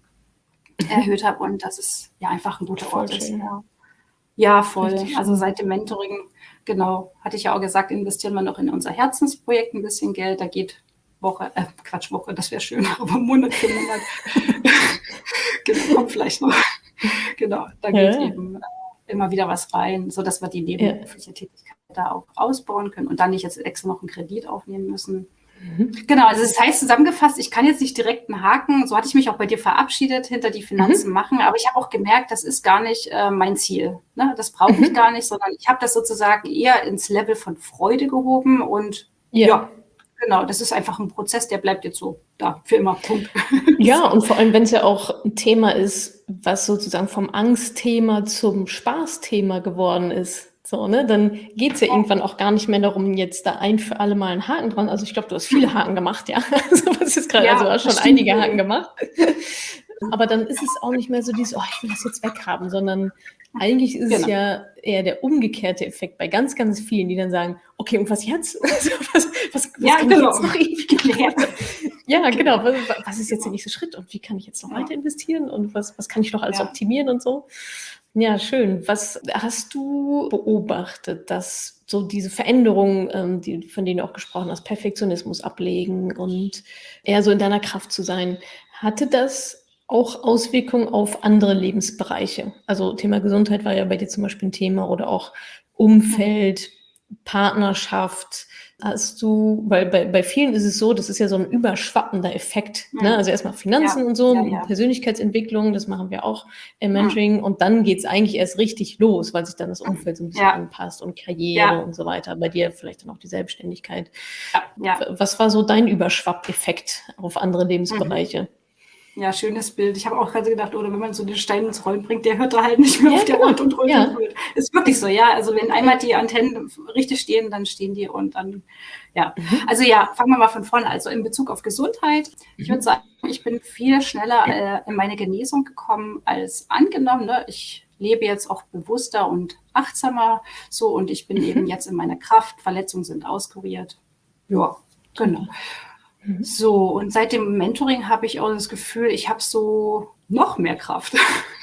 erhöht habe und dass es ja einfach ein guter Voll Ort ist. schön. Ja. Ja, voll. Richtig Also schön. seit dem Mentoring, genau, hatte ich ja auch gesagt, investieren wir noch in unser Herzensprojekt ein bisschen Geld. Da geht Woche, äh, Quatsch, Woche, das wäre schön, aber Monat für Monat. Genau, kommt vielleicht noch. Genau, da geht Ja. eben äh, immer wieder was rein, sodass wir die nebenberufliche Tätigkeit da auch ausbauen können und dann nicht jetzt extra noch einen Kredit aufnehmen müssen. Mhm. Genau, also das heißt zusammengefasst, ich kann jetzt nicht direkt einen Haken, so hatte ich mich auch bei dir verabschiedet, hinter die Finanzen machen, aber ich habe auch gemerkt, das ist gar nicht äh, mein Ziel. Ne? Das brauche ich Mhm. gar nicht, sondern ich habe das sozusagen eher ins Level von Freude gehoben und Ja. ja, genau, das ist einfach ein Prozess, der bleibt jetzt so da, für immer, Punkt. Ja, und vor allem, wenn es ja auch ein Thema ist, was sozusagen vom Angstthema zum Spaßthema geworden ist, so, ne, dann geht es ja irgendwann auch gar nicht mehr darum, jetzt da ein für alle Mal einen Haken dran. Also ich glaube, du hast viele Haken gemacht, ja. Also was ist gerade, Ja, also du hast das schon stimmt. einige Haken gemacht. Aber dann ist es auch nicht mehr so dieses, oh, ich will das jetzt weghaben, sondern eigentlich ist genau. es ja eher der umgekehrte Effekt bei ganz, ganz vielen, die dann sagen, okay, und was jetzt? Also, was was, was ja, kann genau. ich jetzt noch ewig Ja, genau. Was, was ist jetzt der nächste Schritt und wie kann ich jetzt noch weiter investieren und was, was kann ich noch alles ja. optimieren und so? Ja, schön. Was hast du beobachtet, dass so diese Veränderungen, ähm, die, von denen du auch gesprochen hast, Perfektionismus ablegen und eher so in deiner Kraft zu sein, hatte das auch Auswirkungen auf andere Lebensbereiche? Also Thema Gesundheit war ja bei dir zum Beispiel ein Thema oder auch Umfeld, Partnerschaft. Hast du, weil bei, bei vielen ist es so, das ist ja so ein überschwappender Effekt. Mhm. Ne? Also erstmal Finanzen ja, und so, ja, ja. Persönlichkeitsentwicklung, das machen wir auch im Mentoring. Mhm. Und dann geht es eigentlich erst richtig los, weil sich dann das Umfeld so ein bisschen ja. anpasst und Karriere ja. und so weiter. Bei dir vielleicht dann auch die Selbstständigkeit. Ja, ja. Was war so dein Überschwappeffekt auf andere Lebensbereiche? Mhm. Ja, schönes Bild. Ich habe auch gerade gedacht, oder wenn man so den Stein ins Rollen bringt, der hört da halt nicht mehr ja, auf der Rund und Rund und Rund. Ist wirklich so, ja. Also wenn einmal die Antennen richtig stehen, dann stehen die und dann, ja. Mhm. Also ja, fangen wir mal von vorne. Also in Bezug auf Gesundheit. Ich würde sagen, ich bin viel schneller äh, in meine Genesung gekommen als angenommen. Ne? Ich lebe jetzt auch bewusster und achtsamer so und ich bin mhm. eben jetzt in meiner Kraft. Verletzungen sind auskuriert. Ja, genau. Mhm. So, und seit dem Mentoring habe ich auch das Gefühl, ich habe so noch mehr Kraft.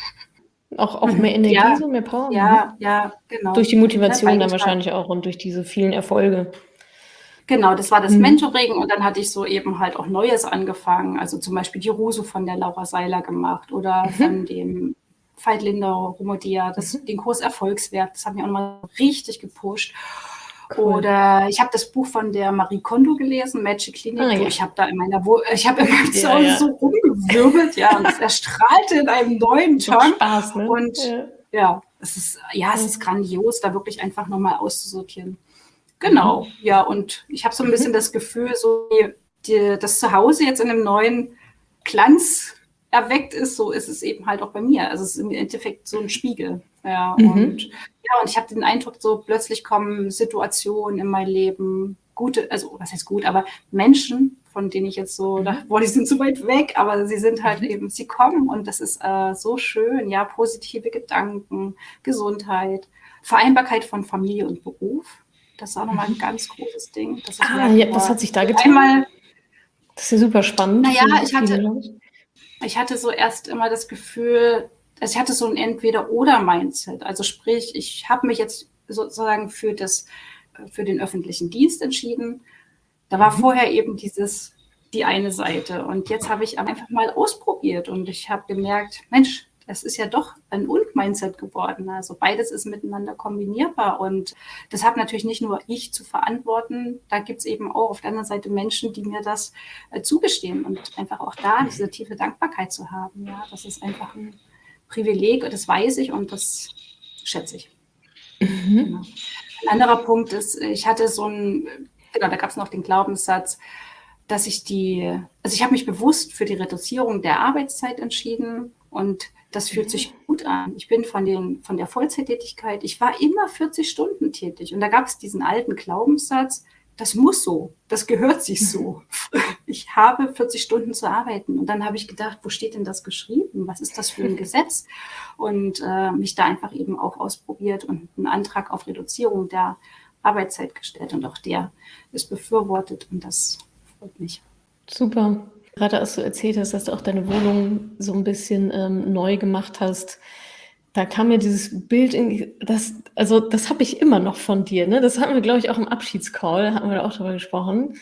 Auch, auch mehr Energie, ja, so mehr Power? Ja, mhm. ja, genau. Durch die Motivation ja, dann wahrscheinlich auch und durch diese vielen Erfolge. Genau, das war das mhm. Mentoring und dann hatte ich so eben halt auch Neues angefangen. Also zum Beispiel die Rusu von der Laura Seiler gemacht oder mhm. von dem Veit Lindau, Romodia, das, mhm. den Kurs Erfolgswert. Das hat mich auch nochmal richtig gepusht. Cool. Oder ich habe das Buch von der Marie Kondo gelesen, Magic Clinic. Ah, ja. Ich habe da in meiner, Wo- ich habe in meinem Zuhause ja, ja. so rumgewirbelt, ja, und es erstrahlte in einem neuen Turn. Spaß, ne? Und ja, ja es ist, ja, es ist grandios, da wirklich einfach nochmal auszusortieren. Genau, mhm. ja, und ich habe so ein bisschen mhm. das Gefühl, so die, die, das Zuhause jetzt in einem neuen Glanz erweckt ist, so ist es eben halt auch bei mir. Also es ist im Endeffekt so ein Spiegel. Ja, mhm. und ja, und ich habe den Eindruck, so plötzlich kommen Situationen in mein Leben, gute, also was heißt gut, aber Menschen, von denen ich jetzt so mhm. dachte, boah, die sind so weit weg, aber sie sind halt mhm. eben, sie kommen und das ist äh, so schön, ja, positive Gedanken, Gesundheit, Vereinbarkeit von Familie und Beruf. Das ist auch nochmal ein ganz großes Ding. Dass ich ah, merke, ja, was hat sich da getan? Einmal, das ist ja super spannend. Naja, ich hatte, ich hatte so erst immer das Gefühl, also ich hatte so ein Entweder-oder-Mindset. Also sprich, ich habe mich jetzt sozusagen für, das, für den öffentlichen Dienst entschieden. Da war mhm. vorher eben dieses, die eine Seite. Und jetzt habe ich einfach mal ausprobiert und ich habe gemerkt, Mensch, es ist ja doch ein Und-Mindset geworden. Also beides ist miteinander kombinierbar. Und das habe natürlich nicht nur ich zu verantworten. Da gibt es eben auch auf der anderen Seite Menschen, die mir das äh, zugestehen und einfach auch da diese tiefe Dankbarkeit zu haben. Ja, das ist einfach ein Privileg, das weiß ich und das schätze ich. Mhm. Genau. Ein anderer Punkt ist, ich hatte so ein, genau, da gab es noch den Glaubenssatz, dass ich die, also ich habe mich bewusst für die Reduzierung der Arbeitszeit entschieden und das fühlt sich gut an. Ich bin von, den, von der Vollzeittätigkeit, ich war immer vierzig Stunden tätig und da gab es diesen alten Glaubenssatz, das muss so, das gehört sich so. Ich habe vierzig Stunden zu arbeiten. Und dann habe ich gedacht, wo steht denn das geschrieben? Was ist das für ein Gesetz? Und äh, mich da einfach eben auch ausprobiert und einen Antrag auf Reduzierung der Arbeitszeit gestellt. Und auch der ist befürwortet und das freut mich. Super. Gerade als du erzählt hast, dass du auch deine Wohnung so ein bisschen ähm, neu gemacht hast, da kam mir dieses Bild, in, das, also das habe ich immer noch von dir, ne? Das hatten wir, glaube ich, auch im Abschiedscall, hatten wir da auch drüber gesprochen.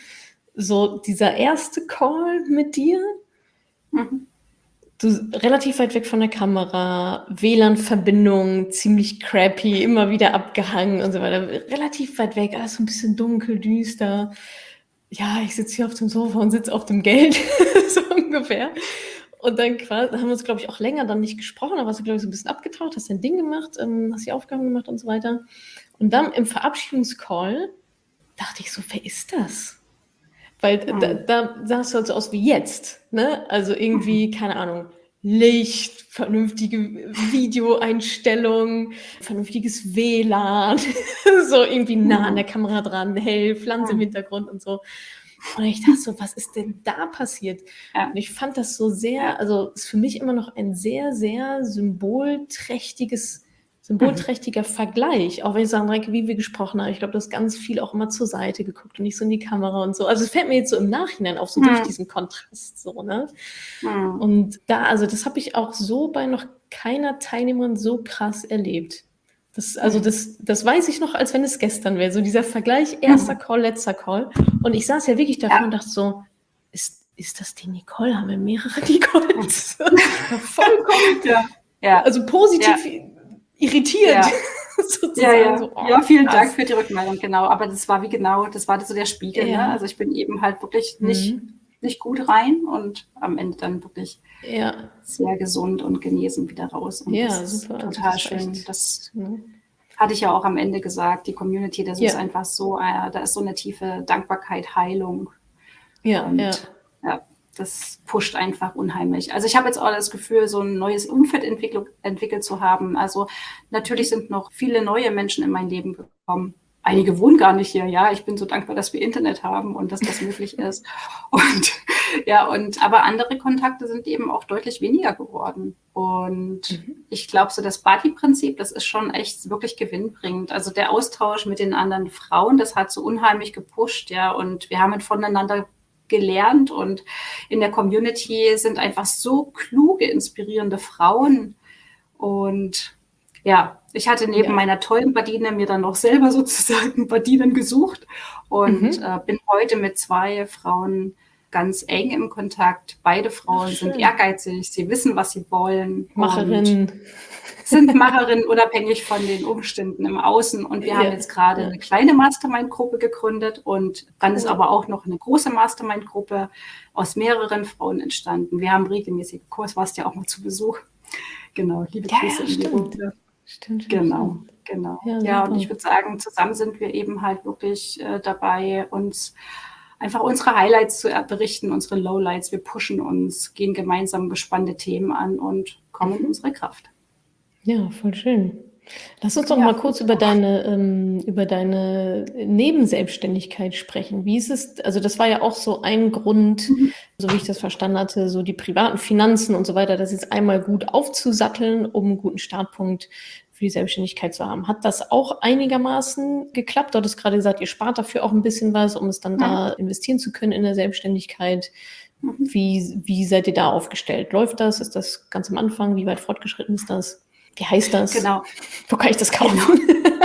So dieser erste Call mit dir, mhm. du relativ weit weg von der Kamera, W L A N-Verbindung, ziemlich crappy, immer wieder abgehangen und so weiter. Relativ weit weg, alles so ein bisschen dunkel, düster. Ja, ich sitze hier auf dem Sofa und sitze auf dem Geld, so ungefähr. Und dann quasi, haben wir uns, glaube ich, auch länger dann nicht gesprochen, aber hast du, glaube ich, so ein bisschen abgetaucht, hast dein Ding gemacht, ähm, hast die Aufgaben gemacht und so weiter. Und dann im Verabschiedungscall dachte ich so, wer ist das? Weil mhm. da, da sahst du halt so aus wie jetzt, ne? Also irgendwie, keine Ahnung, Licht, vernünftige Videoeinstellung, vernünftiges W L A N, so irgendwie nah an der Kamera dran, hell, Pflanze im Hintergrund und so. Und ich dachte so, was ist denn da passiert? Ja. Und ich fand das so sehr, also ist für mich immer noch ein sehr, sehr symbolträchtiges, symbolträchtiger mhm. Vergleich. Auch wenn ich sage, Renke, wie wir gesprochen haben, ich glaube, du hast ganz viel auch immer zur Seite geguckt und nicht so in die Kamera und so. Also es fällt mir jetzt so im Nachhinein auf, so mhm. durch diesen Kontrast so, ne? Mhm. Und da, also das habe ich auch so bei noch keiner Teilnehmerin so krass erlebt. Das, also das, das weiß ich noch, als wenn es gestern wäre. So dieser Vergleich, erster Call, letzter Call. Und ich saß ja wirklich davor ja. und dachte so, ist, ist das die Nicole? Haben wir mehrere Nicoles? Vollkommen, ja. Ja. Also positiv ja. irritiert. Ja. Ja, ja. So, oh, ja, vielen krass. Dank für die Rückmeldung, genau. Aber das war wie genau, das war so der Spiegel. Ja. Ne? Also ich bin eben halt wirklich nicht, mhm. nicht gut rein und am Ende dann wirklich ja. sehr gesund und genesen wieder raus. Und ja, das super. Ist total das schön. Echt, das mhm. hatte ich ja auch am Ende gesagt, die Community, das ja. ist einfach so, äh, da ist so eine tiefe Dankbarkeit, Heilung. Ja, und, ja. ja. Das pusht einfach unheimlich. Also ich habe jetzt auch das Gefühl, so ein neues Umfeld entwickelt, entwickelt zu haben. Also natürlich sind noch viele neue Menschen in mein Leben gekommen. Einige wohnen gar nicht hier. Ja, ich bin so dankbar, dass wir Internet haben und dass das möglich ist. Und ja, und aber andere Kontakte sind eben auch deutlich weniger geworden. Und mhm. ich glaube, so das Buddy-Prinzip, das ist schon echt wirklich gewinnbringend. Also der Austausch mit den anderen Frauen, das hat so unheimlich gepusht, ja. Und wir haben voneinander gelernt und in der Community sind einfach so kluge, inspirierende Frauen. Und ja, ich hatte neben ja. meiner tollen Badine mir dann noch selber sozusagen Badinen gesucht und mhm. äh, bin heute mit zwei Frauen ganz eng im Kontakt. Beide Frauen Ach, sind ehrgeizig, sie wissen, was sie wollen. Macherinnen. Sind Macherinnen unabhängig von den Umständen im Außen. Und wir ja, haben jetzt gerade ja. eine kleine Mastermind-Gruppe gegründet und dann cool. ist aber auch noch eine große Mastermind-Gruppe aus mehreren Frauen entstanden. Wir haben regelmäßig Kurs, warst ja auch mal zu Besuch. Genau, liebe ja, Grüße ja, in die Runde. Stimmt, genau, stimmt. genau. Ja, ja, und ich würde sagen, zusammen sind wir eben halt wirklich äh, dabei, uns einfach unsere Highlights zu berichten, unsere Lowlights. Wir pushen uns, gehen gemeinsam gespannte Themen an und kommen mhm. in unsere Kraft. Ja, voll schön. Lass uns doch ja. mal kurz über deine, ähm, über deine Nebenselbstständigkeit sprechen. Wie ist es, also das war ja auch so ein Grund, mhm. so wie ich das verstanden hatte, so die privaten Finanzen und so weiter, das jetzt einmal gut aufzusatteln, um einen guten Startpunkt für die Selbstständigkeit zu haben. Hat das auch einigermaßen geklappt? Du hattest gerade gesagt, ihr spart dafür auch ein bisschen was, um es dann mhm. da investieren zu können in der Selbstständigkeit. Mhm. Wie, wie seid ihr da aufgestellt? Läuft das? Ist das ganz am Anfang? Wie weit fortgeschritten ist das? Wie heißt das? Genau. Wo kann ich das kaufen? Genau.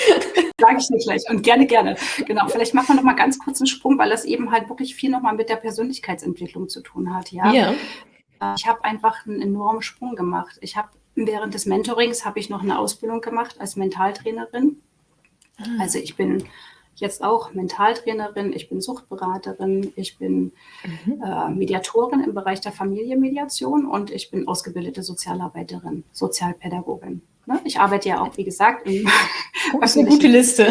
Sage ich dir gleich und gerne, gerne. Genau, vielleicht machen wir noch mal ganz kurz einen Sprung, weil das eben halt wirklich viel noch mal mit der Persönlichkeitsentwicklung zu tun hat. Ja. ja. Ich habe einfach einen enormen Sprung gemacht. Ich habe während des Mentorings habe ich noch eine Ausbildung gemacht als Mentaltrainerin. Ah. Also ich bin jetzt auch Mentaltrainerin, ich bin Suchtberaterin, ich bin mhm. äh, Mediatorin im Bereich der Familienmediation und ich bin ausgebildete Sozialarbeiterin, Sozialpädagogin. Ne? Ich arbeite ja auch, wie gesagt, im oh, ist eine gute Liste.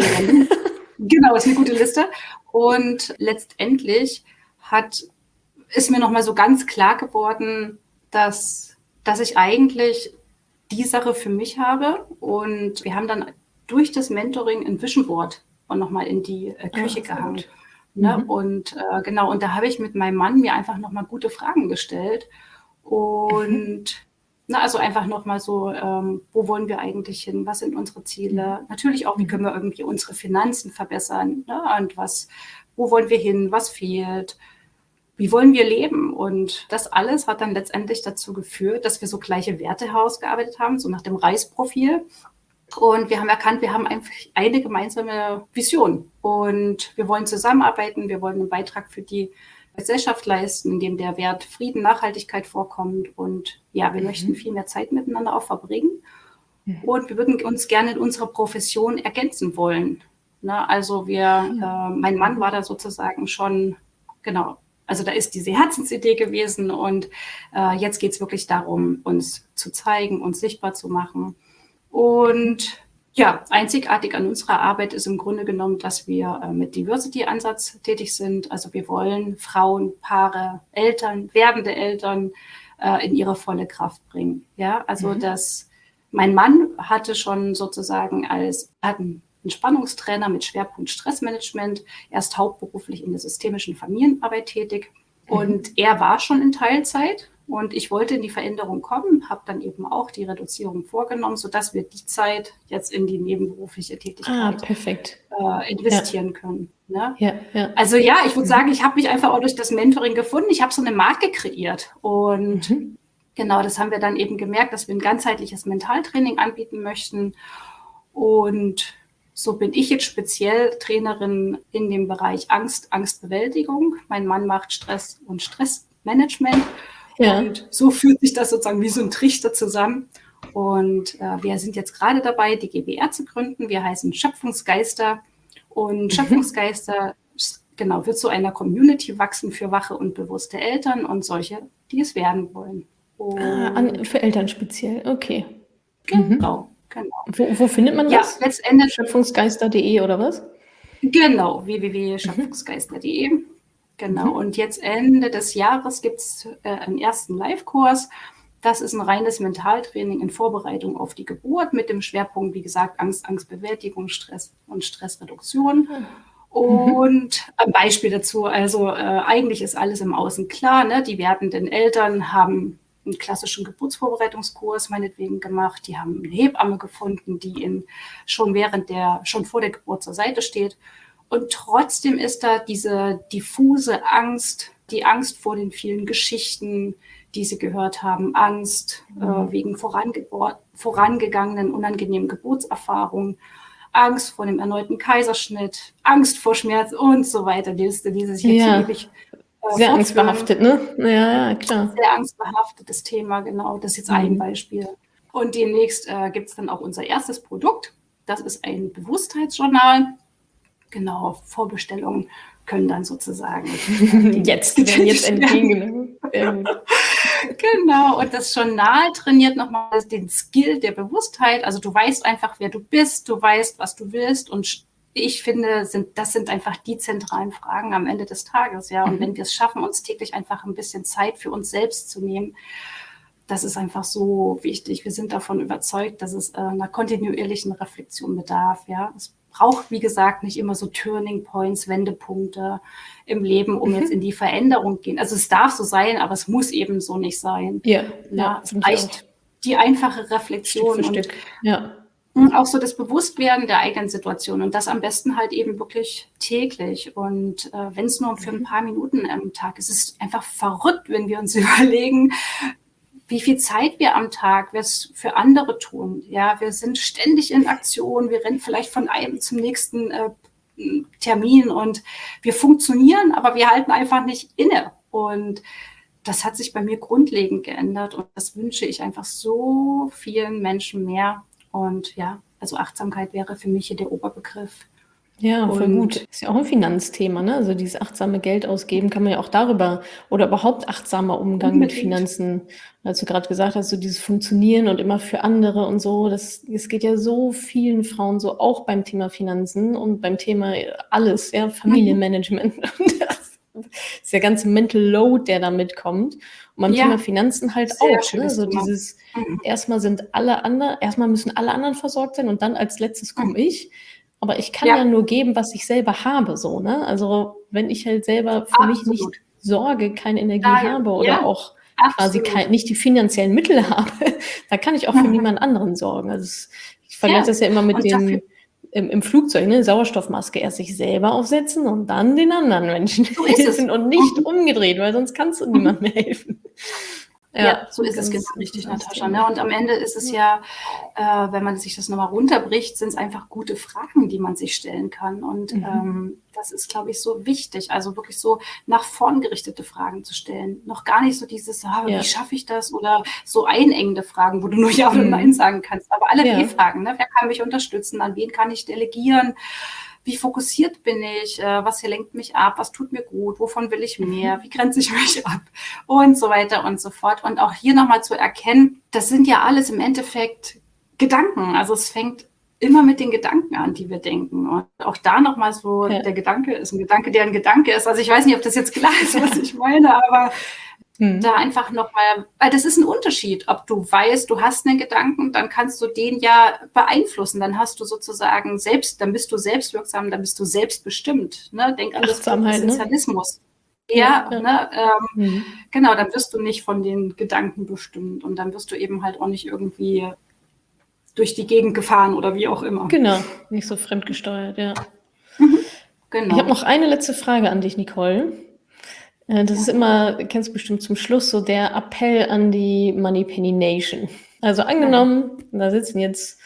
Genau, ist eine gute Liste. Und letztendlich hat, ist mir nochmal so ganz klar geworden, dass, dass ich eigentlich die Sache für mich habe. Und wir haben dann durch das Mentoring ein Vision Board und nochmal in die äh, Küche ja, gehangen. Ne? Mhm. Und äh, genau, und da habe ich mit meinem Mann mir einfach nochmal gute Fragen gestellt. Und mhm. na, also einfach nochmal so, ähm, wo wollen wir eigentlich hin? Was sind unsere Ziele? Mhm. Natürlich auch, wie können wir irgendwie unsere Finanzen verbessern? Ne? Und was, wo wollen wir hin? Was fehlt? Wie wollen wir leben? Und das alles hat dann letztendlich dazu geführt, dass wir so gleiche Werte herausgearbeitet haben, so nach dem Reisprofil. Und wir haben erkannt, wir haben einfach eine gemeinsame Vision und wir wollen zusammenarbeiten, wir wollen einen Beitrag für die Gesellschaft leisten, in dem der Wert Frieden, Nachhaltigkeit vorkommt und ja, wir mhm. möchten viel mehr Zeit miteinander auch verbringen mhm. und wir würden uns gerne in unserer Profession ergänzen wollen. Ne? Also wir, mhm. äh, mein Mann war da sozusagen schon, genau, also da ist diese Herzensidee gewesen und äh, jetzt geht es wirklich darum, uns zu zeigen, uns sichtbar zu machen. Und ja, einzigartig an unserer Arbeit ist im Grunde genommen, dass wir äh, mit Diversity-Ansatz tätig sind. Also wir wollen Frauen, Paare, Eltern, werdende Eltern äh, in ihre volle Kraft bringen. Ja, also mhm. das, mein Mann hatte schon sozusagen als, hat einen Entspannungstrainer mit Schwerpunkt Stressmanagement. Er ist hauptberuflich in der systemischen Familienarbeit tätig. Und mhm. er war schon in Teilzeit. Und ich wollte in die Veränderung kommen, habe dann eben auch die Reduzierung vorgenommen, sodass wir die Zeit jetzt in die nebenberufliche Tätigkeit ah, perfekt. Äh, investieren ja. können. Ne? Ja, ja. Also ja, ich würde sagen, ich habe mich einfach auch durch das Mentoring gefunden. Ich habe so eine Marke kreiert. Und mhm. genau, das haben wir dann eben gemerkt, dass wir ein ganzheitliches Mentaltraining anbieten möchten. Und so bin ich jetzt speziell Trainerin in dem Bereich Angst, Angstbewältigung. Mein Mann macht Stress und Stressmanagement. Ja. Und so fühlt sich das sozusagen wie so ein Trichter zusammen. Und äh, wir sind jetzt gerade dabei, die G b R zu gründen. Wir heißen Schöpfungsgeister. Und mhm. Schöpfungsgeister, genau, wird zu einer Community wachsen für wache und bewusste Eltern und solche, die es werden wollen. Und ah, an, für Eltern speziell, okay. Genau, mhm. genau. Wo, wo findet man das? Ja, letztendlich Schöpfungsgeister punkt de oder was? Genau, w w w punkt schöpfungsgeister punkt de. Mhm. Genau, mhm. und jetzt Ende des Jahres gibt es äh, einen ersten Live-Kurs. Das ist ein reines Mentaltraining in Vorbereitung auf die Geburt mit dem Schwerpunkt, wie gesagt, Angst, Angstbewältigung, Stress und Stressreduktion. Mhm. Und ein Beispiel dazu, also äh, eigentlich ist alles im Außen klar, ne? Die werdenden Eltern haben einen klassischen Geburtsvorbereitungskurs meinetwegen gemacht, die haben eine Hebamme gefunden, die ihnen schon während der, schon vor der Geburt zur Seite steht. Und trotzdem ist da diese diffuse Angst, die Angst vor den vielen Geschichten, die sie gehört haben, Angst mhm. äh, wegen vorange- vorangegangenen unangenehmen Geburtserfahrungen, Angst vor dem erneuten Kaiserschnitt, Angst vor Schmerz und so weiter. Die Liste, die sich jetzt ja. ewig äh, Sehr angstbehaftet, ne? Ja, ja, klar. Sehr angstbehaftetes Thema, genau. Das ist jetzt mhm. ein Beispiel. Und demnächst äh, gibt es dann auch unser erstes Produkt. Das ist ein Bewusstheitsjournal. Genau, Vorbestellungen können dann sozusagen jetzt, werden jetzt entgegengenommen. Genau, und das Journal trainiert nochmal den Skill der Bewusstheit. Also du weißt einfach, wer du bist, du weißt, was du willst. Und ich finde, sind, das sind einfach die zentralen Fragen am Ende des Tages. Ja, und mhm. wenn wir es schaffen, uns täglich einfach ein bisschen Zeit für uns selbst zu nehmen, das ist einfach so wichtig. Wir sind davon überzeugt, dass es äh, einer kontinuierlichen Reflexion bedarf. Ja, es braucht, wie gesagt, nicht immer so Turning Points, Wendepunkte im Leben, um mhm. jetzt in die Veränderung gehen. Also es darf so sein, aber es muss eben so nicht sein. Ja, ja, ja es reicht die einfache Reflexion Stück für und Stück. Ja. auch so das Bewusstwerden der eigenen Situation und das am besten halt eben wirklich täglich. Und äh, wenn es nur für ein paar Minuten am Tag ist, ist es einfach verrückt, wenn wir uns überlegen, wie viel Zeit wir am Tag was für andere tun. Ja, wir sind ständig in Aktion, wir rennen vielleicht von einem zum nächsten äh, Termin und wir funktionieren, aber wir halten einfach nicht inne. Und das hat sich bei mir grundlegend geändert und das wünsche ich einfach so vielen Menschen mehr. Und ja, also Achtsamkeit wäre für mich hier der Oberbegriff. Ja, voll Und gut. Ist ja auch ein Finanzthema, ne? Also dieses achtsame Geld ausgeben kann man ja auch darüber oder überhaupt achtsamer Umgang mit unbedingt. Finanzen. Als du gerade gesagt hast, so dieses Funktionieren und immer für andere und so, das, das geht ja so vielen Frauen so, auch beim Thema Finanzen und beim Thema alles, ja, Familienmanagement. Und das ist der ganze Mental Load, der da mitkommt. Und beim Ja, Thema Finanzen halt sehr auch, ne? schönes So Thema. dieses, Mhm. erstmal sind alle anderen, erstmal müssen alle anderen versorgt sein und dann als letztes komme ich. Aber ich kann Ja, ja nur geben, was ich selber habe, so, ne? Also wenn ich halt selber für mich nicht absolut. sorge, keine Energie Daher, habe oder ja, auch quasi absolut. kein, nicht die finanziellen Mittel habe, da kann ich auch für Mhm. niemand anderen sorgen. Also es, ich vergleiche Ja, das ja immer mit und dafür, dem im, im Flugzeug, ne? Sauerstoffmaske erst sich selber aufsetzen und dann den anderen Menschen so ist es. helfen und nicht Mhm. umgedreht, weil sonst kannst du Mhm. niemandem mehr helfen. Ja, Ja, so ist es ganz genau richtig, interessantes Natascha. Thema. Ne? Und am Ende ist es ja, äh, wenn man sich das nochmal runterbricht, sind es einfach gute Fragen, die man sich stellen kann. Und Mhm. ähm, das ist, glaube ich, so wichtig. Also wirklich so nach vorn gerichtete Fragen zu stellen. Noch gar nicht so dieses, ah, wie Ja. schaffe ich das? Oder so einengende Fragen, wo du nur Ja oder Mhm. Nein sagen kannst. Aber alle Ja. W-Fragen, ne? Wer kann mich unterstützen? An wen kann ich delegieren? Wie fokussiert bin ich? Äh, was lenkt mich ab? Was tut mir gut? Wovon will ich mehr? Wie grenze ich mich ab? Und so weiter und so fort. Und auch hier nochmal zu erkennen, das sind ja alles im Endeffekt Gedanken. Also es fängt immer mit den Gedanken an, die wir denken. Und auch da nochmal so, Ja. der Gedanke ist ein Gedanke, der ein Gedanke ist. Also ich weiß nicht, ob das jetzt klar ist, was ich meine, aber Mhm. Da einfach nochmal, weil das ist ein Unterschied, ob du weißt, du hast einen Gedanken, dann kannst du den ja beeinflussen, dann hast du sozusagen selbst, dann bist du selbstwirksam, dann bist du selbstbestimmt. Ne? Denk an das Achtsamkeit, ne? Sozialismus. Ja, Ja, ja. ne, ähm, Mhm. genau, dann wirst du nicht von den Gedanken bestimmt und dann wirst du eben halt auch nicht irgendwie durch die Gegend gefahren oder wie auch immer. Genau, nicht so fremdgesteuert, ja. Mhm. Ich habe Genau. noch eine letzte Frage an dich, Nicole. Äh, Das ist Ja. immer, kennst du bestimmt zum Schluss, so der Appell an die Moneypenny Nation. Also Ja. angenommen, da sitzen jetzt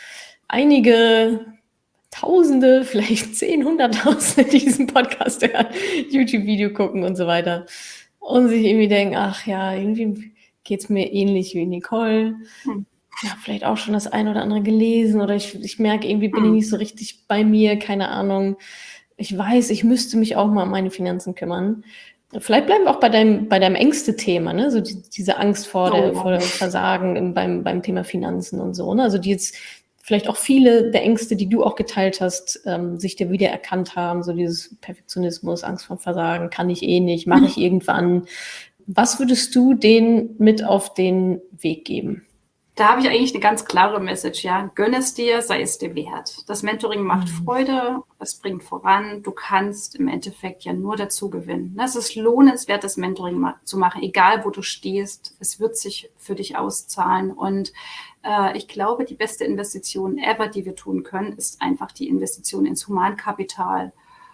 einige Tausende, vielleicht zehn, hunderttausende, die diesen Podcast hören, YouTube-Video gucken und so weiter und sich irgendwie denken, ach ja, irgendwie geht's mir ähnlich wie Nicole. Hm. Ja, vielleicht auch schon das eine oder andere gelesen oder ich, ich merke, irgendwie bin ich Hm. nicht so richtig bei mir, keine Ahnung. Ich weiß, ich müsste mich auch mal um meine Finanzen kümmern. Vielleicht bleiben wir auch bei deinem, bei deinem Ängste-Thema, ne? So die, diese Angst vor, der, Oh, vor dem Versagen im, beim, beim Thema Finanzen und so. Ne? Also die jetzt vielleicht auch viele der Ängste, die du auch geteilt hast, ähm, sich dir wieder erkannt haben, so dieses Perfektionismus, Angst vor Versagen, kann ich eh nicht, mache ich irgendwann. Was würdest du denen mit auf den Weg geben? Da habe ich eigentlich eine ganz klare Message, ja. Gönn es dir, sei es dir wert. Das Mentoring macht Mhm. Freude, es bringt voran. Du kannst im Endeffekt ja nur dazu gewinnen. Es ist lohnenswert, das Mentoring ma- zu machen, egal wo du stehst. Es wird sich für dich auszahlen. Und äh, ich glaube, die beste Investition ever, die wir tun können, ist einfach die Investition ins Humankapital.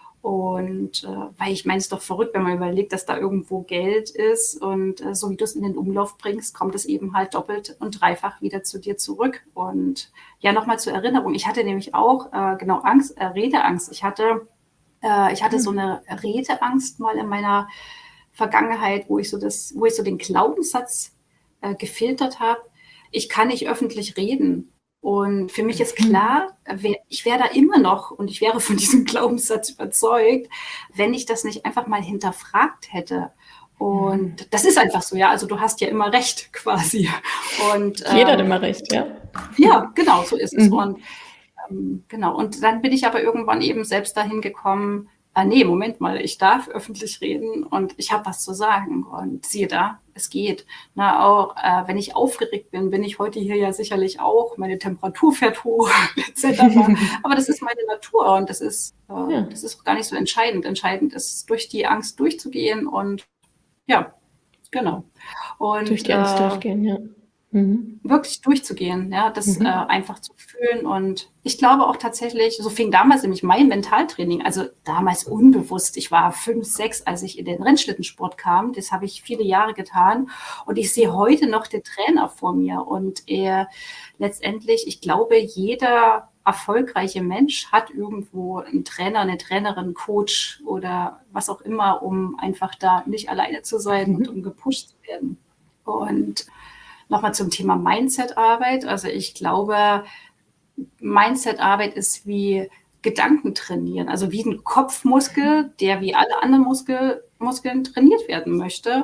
Und äh, weil ich meine, es ist doch verrückt, wenn man überlegt, dass da irgendwo Geld ist und äh, so wie du es in den Umlauf bringst, kommt es eben halt doppelt und dreifach wieder zu dir zurück. Und ja, nochmal zur Erinnerung, ich hatte nämlich auch äh, genau Angst, äh, Redeangst. Ich hatte, äh, ich hatte so eine Redeangst mal in meiner Vergangenheit, wo ich so das, wo ich so den Glaubenssatz äh, gefiltert habe. Ich kann nicht öffentlich reden. Und für mich ist klar, ich wäre da immer noch und ich wäre von diesem Glaubenssatz überzeugt, wenn ich das nicht einfach mal hinterfragt hätte. Und das ist einfach so, ja. Also du hast ja immer recht quasi. Und Jeder hat ähm, immer recht, ja. ja, genau, so ist es. Mhm. Und ähm, genau. Und dann bin ich aber irgendwann eben selbst dahin gekommen, ah, nee, Moment mal, ich darf öffentlich reden und ich habe was zu sagen. Und siehe da, es geht. Na, auch äh, wenn ich aufgeregt bin, bin ich heute hier ja sicherlich auch. Meine Temperatur fährt hoch, et cetera. Aber das ist meine Natur und das ist, äh, Ja. das ist gar nicht so entscheidend. Entscheidend ist, durch die Angst durchzugehen und ja, genau. Durch Und die Angst äh, durchgehen, ja. Mhm. wirklich durchzugehen, ja, das äh, Mhm. einfach zu fühlen. Und ich glaube auch tatsächlich, so fing damals nämlich mein Mentaltraining, also damals unbewusst. Ich war fünf, sechs, als ich in den Rennschlittensport kam. Das habe ich viele Jahre getan. Und ich sehe heute noch den Trainer vor mir. Und er letztendlich, ich glaube, jeder erfolgreiche Mensch hat irgendwo einen Trainer, eine Trainerin, Coach oder was auch immer, um einfach da nicht alleine zu sein und um gepusht zu werden. Und nochmal zum Thema Mindset-Arbeit. Also ich glaube, Mindset-Arbeit ist wie Gedanken trainieren, also wie ein Kopfmuskel, der wie alle anderen Muskel, Muskeln trainiert werden möchte.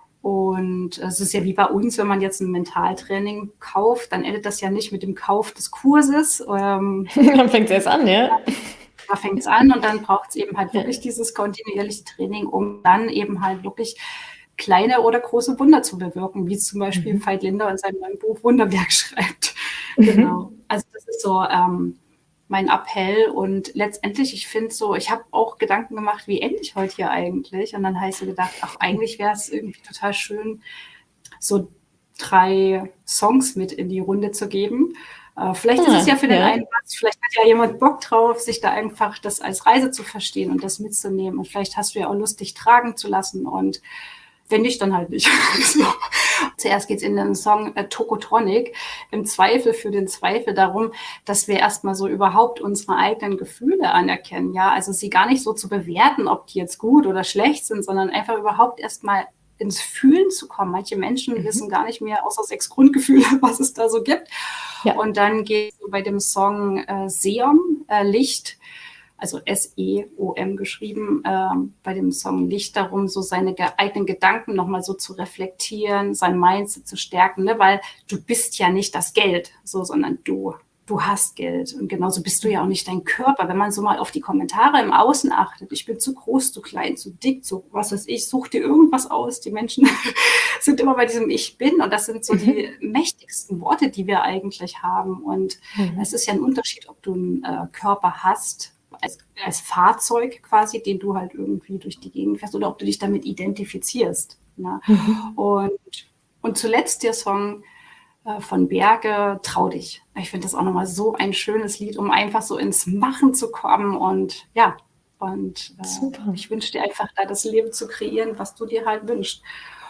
Und es ist ja wie bei uns, wenn man jetzt ein Mentaltraining kauft, dann endet das ja nicht mit dem Kauf des Kurses. Ähm, Dann fängt es erst an, ja. da fängt es an und dann braucht es eben halt Ja. wirklich dieses kontinuierliche Training, um dann eben halt wirklich kleine oder große Wunder zu bewirken, wie zum Beispiel Mhm. Veit Linder in seinem neuen Buch Wunderwerk schreibt. Mhm. Genau. Also das ist so ähm, mein Appell und letztendlich, ich finde so, ich habe auch Gedanken gemacht, wie ende ich heute hier eigentlich? Und dann habe ich so gedacht, ach, eigentlich wäre es irgendwie total schön, so drei Songs mit in die Runde zu geben. Äh, vielleicht ist es ja Ah, für den ja. einen was, vielleicht hat ja jemand Bock drauf, sich da einfach das als Reise zu verstehen und das mitzunehmen. Und vielleicht hast du ja auch Lust, dich tragen zu lassen und wenn nicht, dann halt nicht. So. Zuerst geht es in den Song äh, Tokotronic, im Zweifel für den Zweifel darum, dass wir erstmal so überhaupt unsere eigenen Gefühle anerkennen. Ja, also sie gar nicht so zu bewerten, ob die jetzt gut oder schlecht sind, sondern einfach überhaupt erstmal ins Fühlen zu kommen. Manche Menschen Mhm. wissen gar nicht mehr außer sechs Grundgefühle, was es da so gibt. Ja. Und dann geht es bei dem Song äh, Seom, äh, Licht, also S E O M geschrieben, äh, bei dem Song Licht darum, so seine ge- eigenen Gedanken nochmal so zu reflektieren, sein Mindset zu stärken, ne? Weil du bist ja nicht das Geld, so, sondern du du hast Geld. Und genauso bist du ja auch nicht dein Körper. Wenn man so mal auf die Kommentare im Außen achtet, ich bin zu groß, zu klein, zu dick, zu was weiß ich, such dir irgendwas aus. Die Menschen sind immer bei diesem Ich bin. Und das sind so die mächtigsten Worte, die wir eigentlich haben. Und mhm. es ist ja ein Unterschied, ob du einen äh, Körper hast, als, als Fahrzeug quasi, den du halt irgendwie durch die Gegend fährst, oder ob du dich damit identifizierst. Ne? Mhm. Und, und zuletzt der Song äh, von Berge, Trau dich. Ich finde das auch nochmal so ein schönes Lied, um einfach so ins Machen zu kommen. Und ja, und äh, ich wünsche dir einfach da das Leben zu kreieren, was du dir halt wünschst.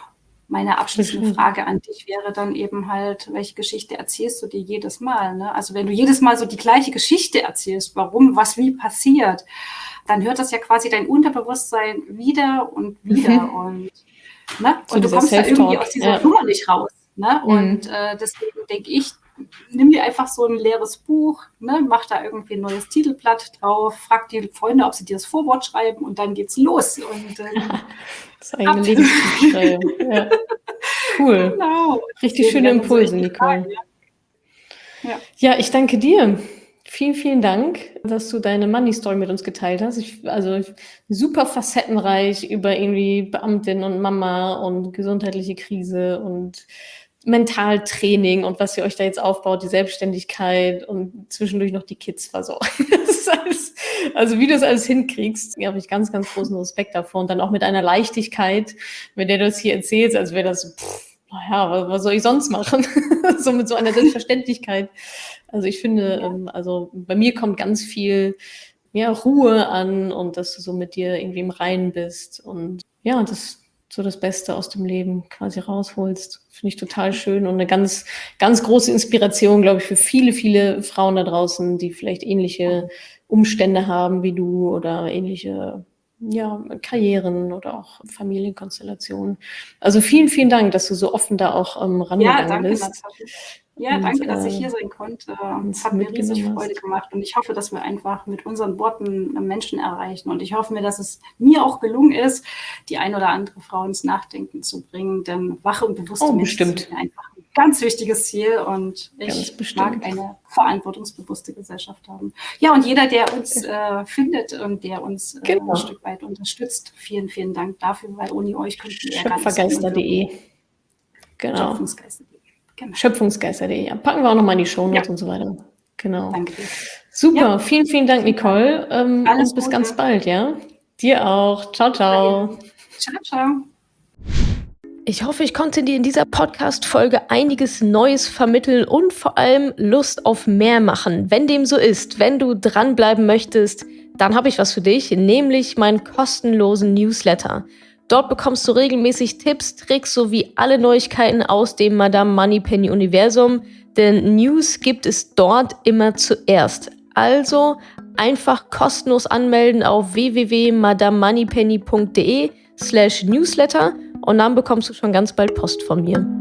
Meine abschließende Frage an dich wäre dann eben halt, welche Geschichte erzählst du dir jedes Mal? Ne? Also wenn du jedes Mal so die gleiche Geschichte erzählst, warum, was, wie passiert, dann hört das ja quasi dein Unterbewusstsein wieder und wieder. Mhm. Und, ne? So und du kommst da irgendwie aus dieser ja. Nummer nicht raus. Ne? Mhm. Und äh, deswegen denke ich, nimm dir einfach so ein leeres Buch, ne? Mach da irgendwie ein neues Titelblatt drauf, frag die Freunde, ob sie dir das Vorwort schreiben und dann geht's los. Und, ähm, das eigene Lebensbuch schreiben. Ja. Cool. Genau. Richtig Deswegen schöne Impulse, Nicole. Fragen, ja. Ja. ja, ich danke dir. Vielen, vielen Dank, dass du deine Money-Story mit uns geteilt hast. Ich, also super facettenreich über irgendwie Beamtin und Mama und gesundheitliche Krise und Mentaltraining und was ihr euch da jetzt aufbaut, die Selbstständigkeit und zwischendurch noch die Kids versorgen. Das ist alles, also wie du das alles hinkriegst, habe ich ganz, ganz großen Respekt davor. Und dann auch mit einer Leichtigkeit, mit der du das hier erzählst, als wäre das, pff, naja, was, was soll ich sonst machen? So mit so einer Selbstverständlichkeit. Also ich finde, ja. also bei mir kommt ganz viel ja, Ruhe an und dass du so mit dir irgendwie im Reinen bist und ja, das so das Beste aus dem Leben quasi rausholst. Finde ich total schön und eine ganz, ganz große Inspiration, glaube ich, für viele, viele Frauen da draußen, die vielleicht ähnliche Umstände haben wie du oder ähnliche ja, Karrieren oder auch Familienkonstellationen. Also vielen, vielen Dank, dass du so offen da auch ähm, rangegangen ja, danke, bist. Natascha. Ja, und, danke, dass ich hier sein konnte. Es hat mir riesig Freude gemacht und ich hoffe, dass wir einfach mit unseren Worten Menschen erreichen und ich hoffe mir, dass es mir auch gelungen ist, die ein oder andere Frau ins Nachdenken zu bringen, denn wache und bewusste oh, Menschen sind einfach ein ganz wichtiges Ziel und ich mag eine verantwortungsbewusste Gesellschaft haben. Ja, und jeder, der uns äh, findet und der uns äh, genau. ein Stück weit unterstützt, vielen, vielen Dank dafür, weil ohne euch könnten wir ja gar nicht Schöpfergeister punkt de Genau. Schöpfungsgeister punkt de Genau. Schöpfungsgeister punkt de Ja, packen wir auch nochmal in die Shownotes ja. und so weiter. Genau. Danke dir. Super, ja. vielen, vielen Dank, Nicole. Ähm, und bis Gute. ganz bald, ja? Dir auch. Ciao, ciao. Ciao, ciao. Ich hoffe, ich konnte dir in dieser Podcast-Folge einiges Neues vermitteln und vor allem Lust auf mehr machen. Wenn dem so ist, wenn du dranbleiben möchtest, dann habe ich was für dich, nämlich meinen kostenlosen Newsletter. Dort bekommst du regelmäßig Tipps, Tricks sowie alle Neuigkeiten aus dem Madame Moneypenny Universum, denn News gibt es dort immer zuerst. Also einfach kostenlos anmelden auf w w w punkt madame moneypenny punkt de slash newsletter und dann bekommst du schon ganz bald Post von mir.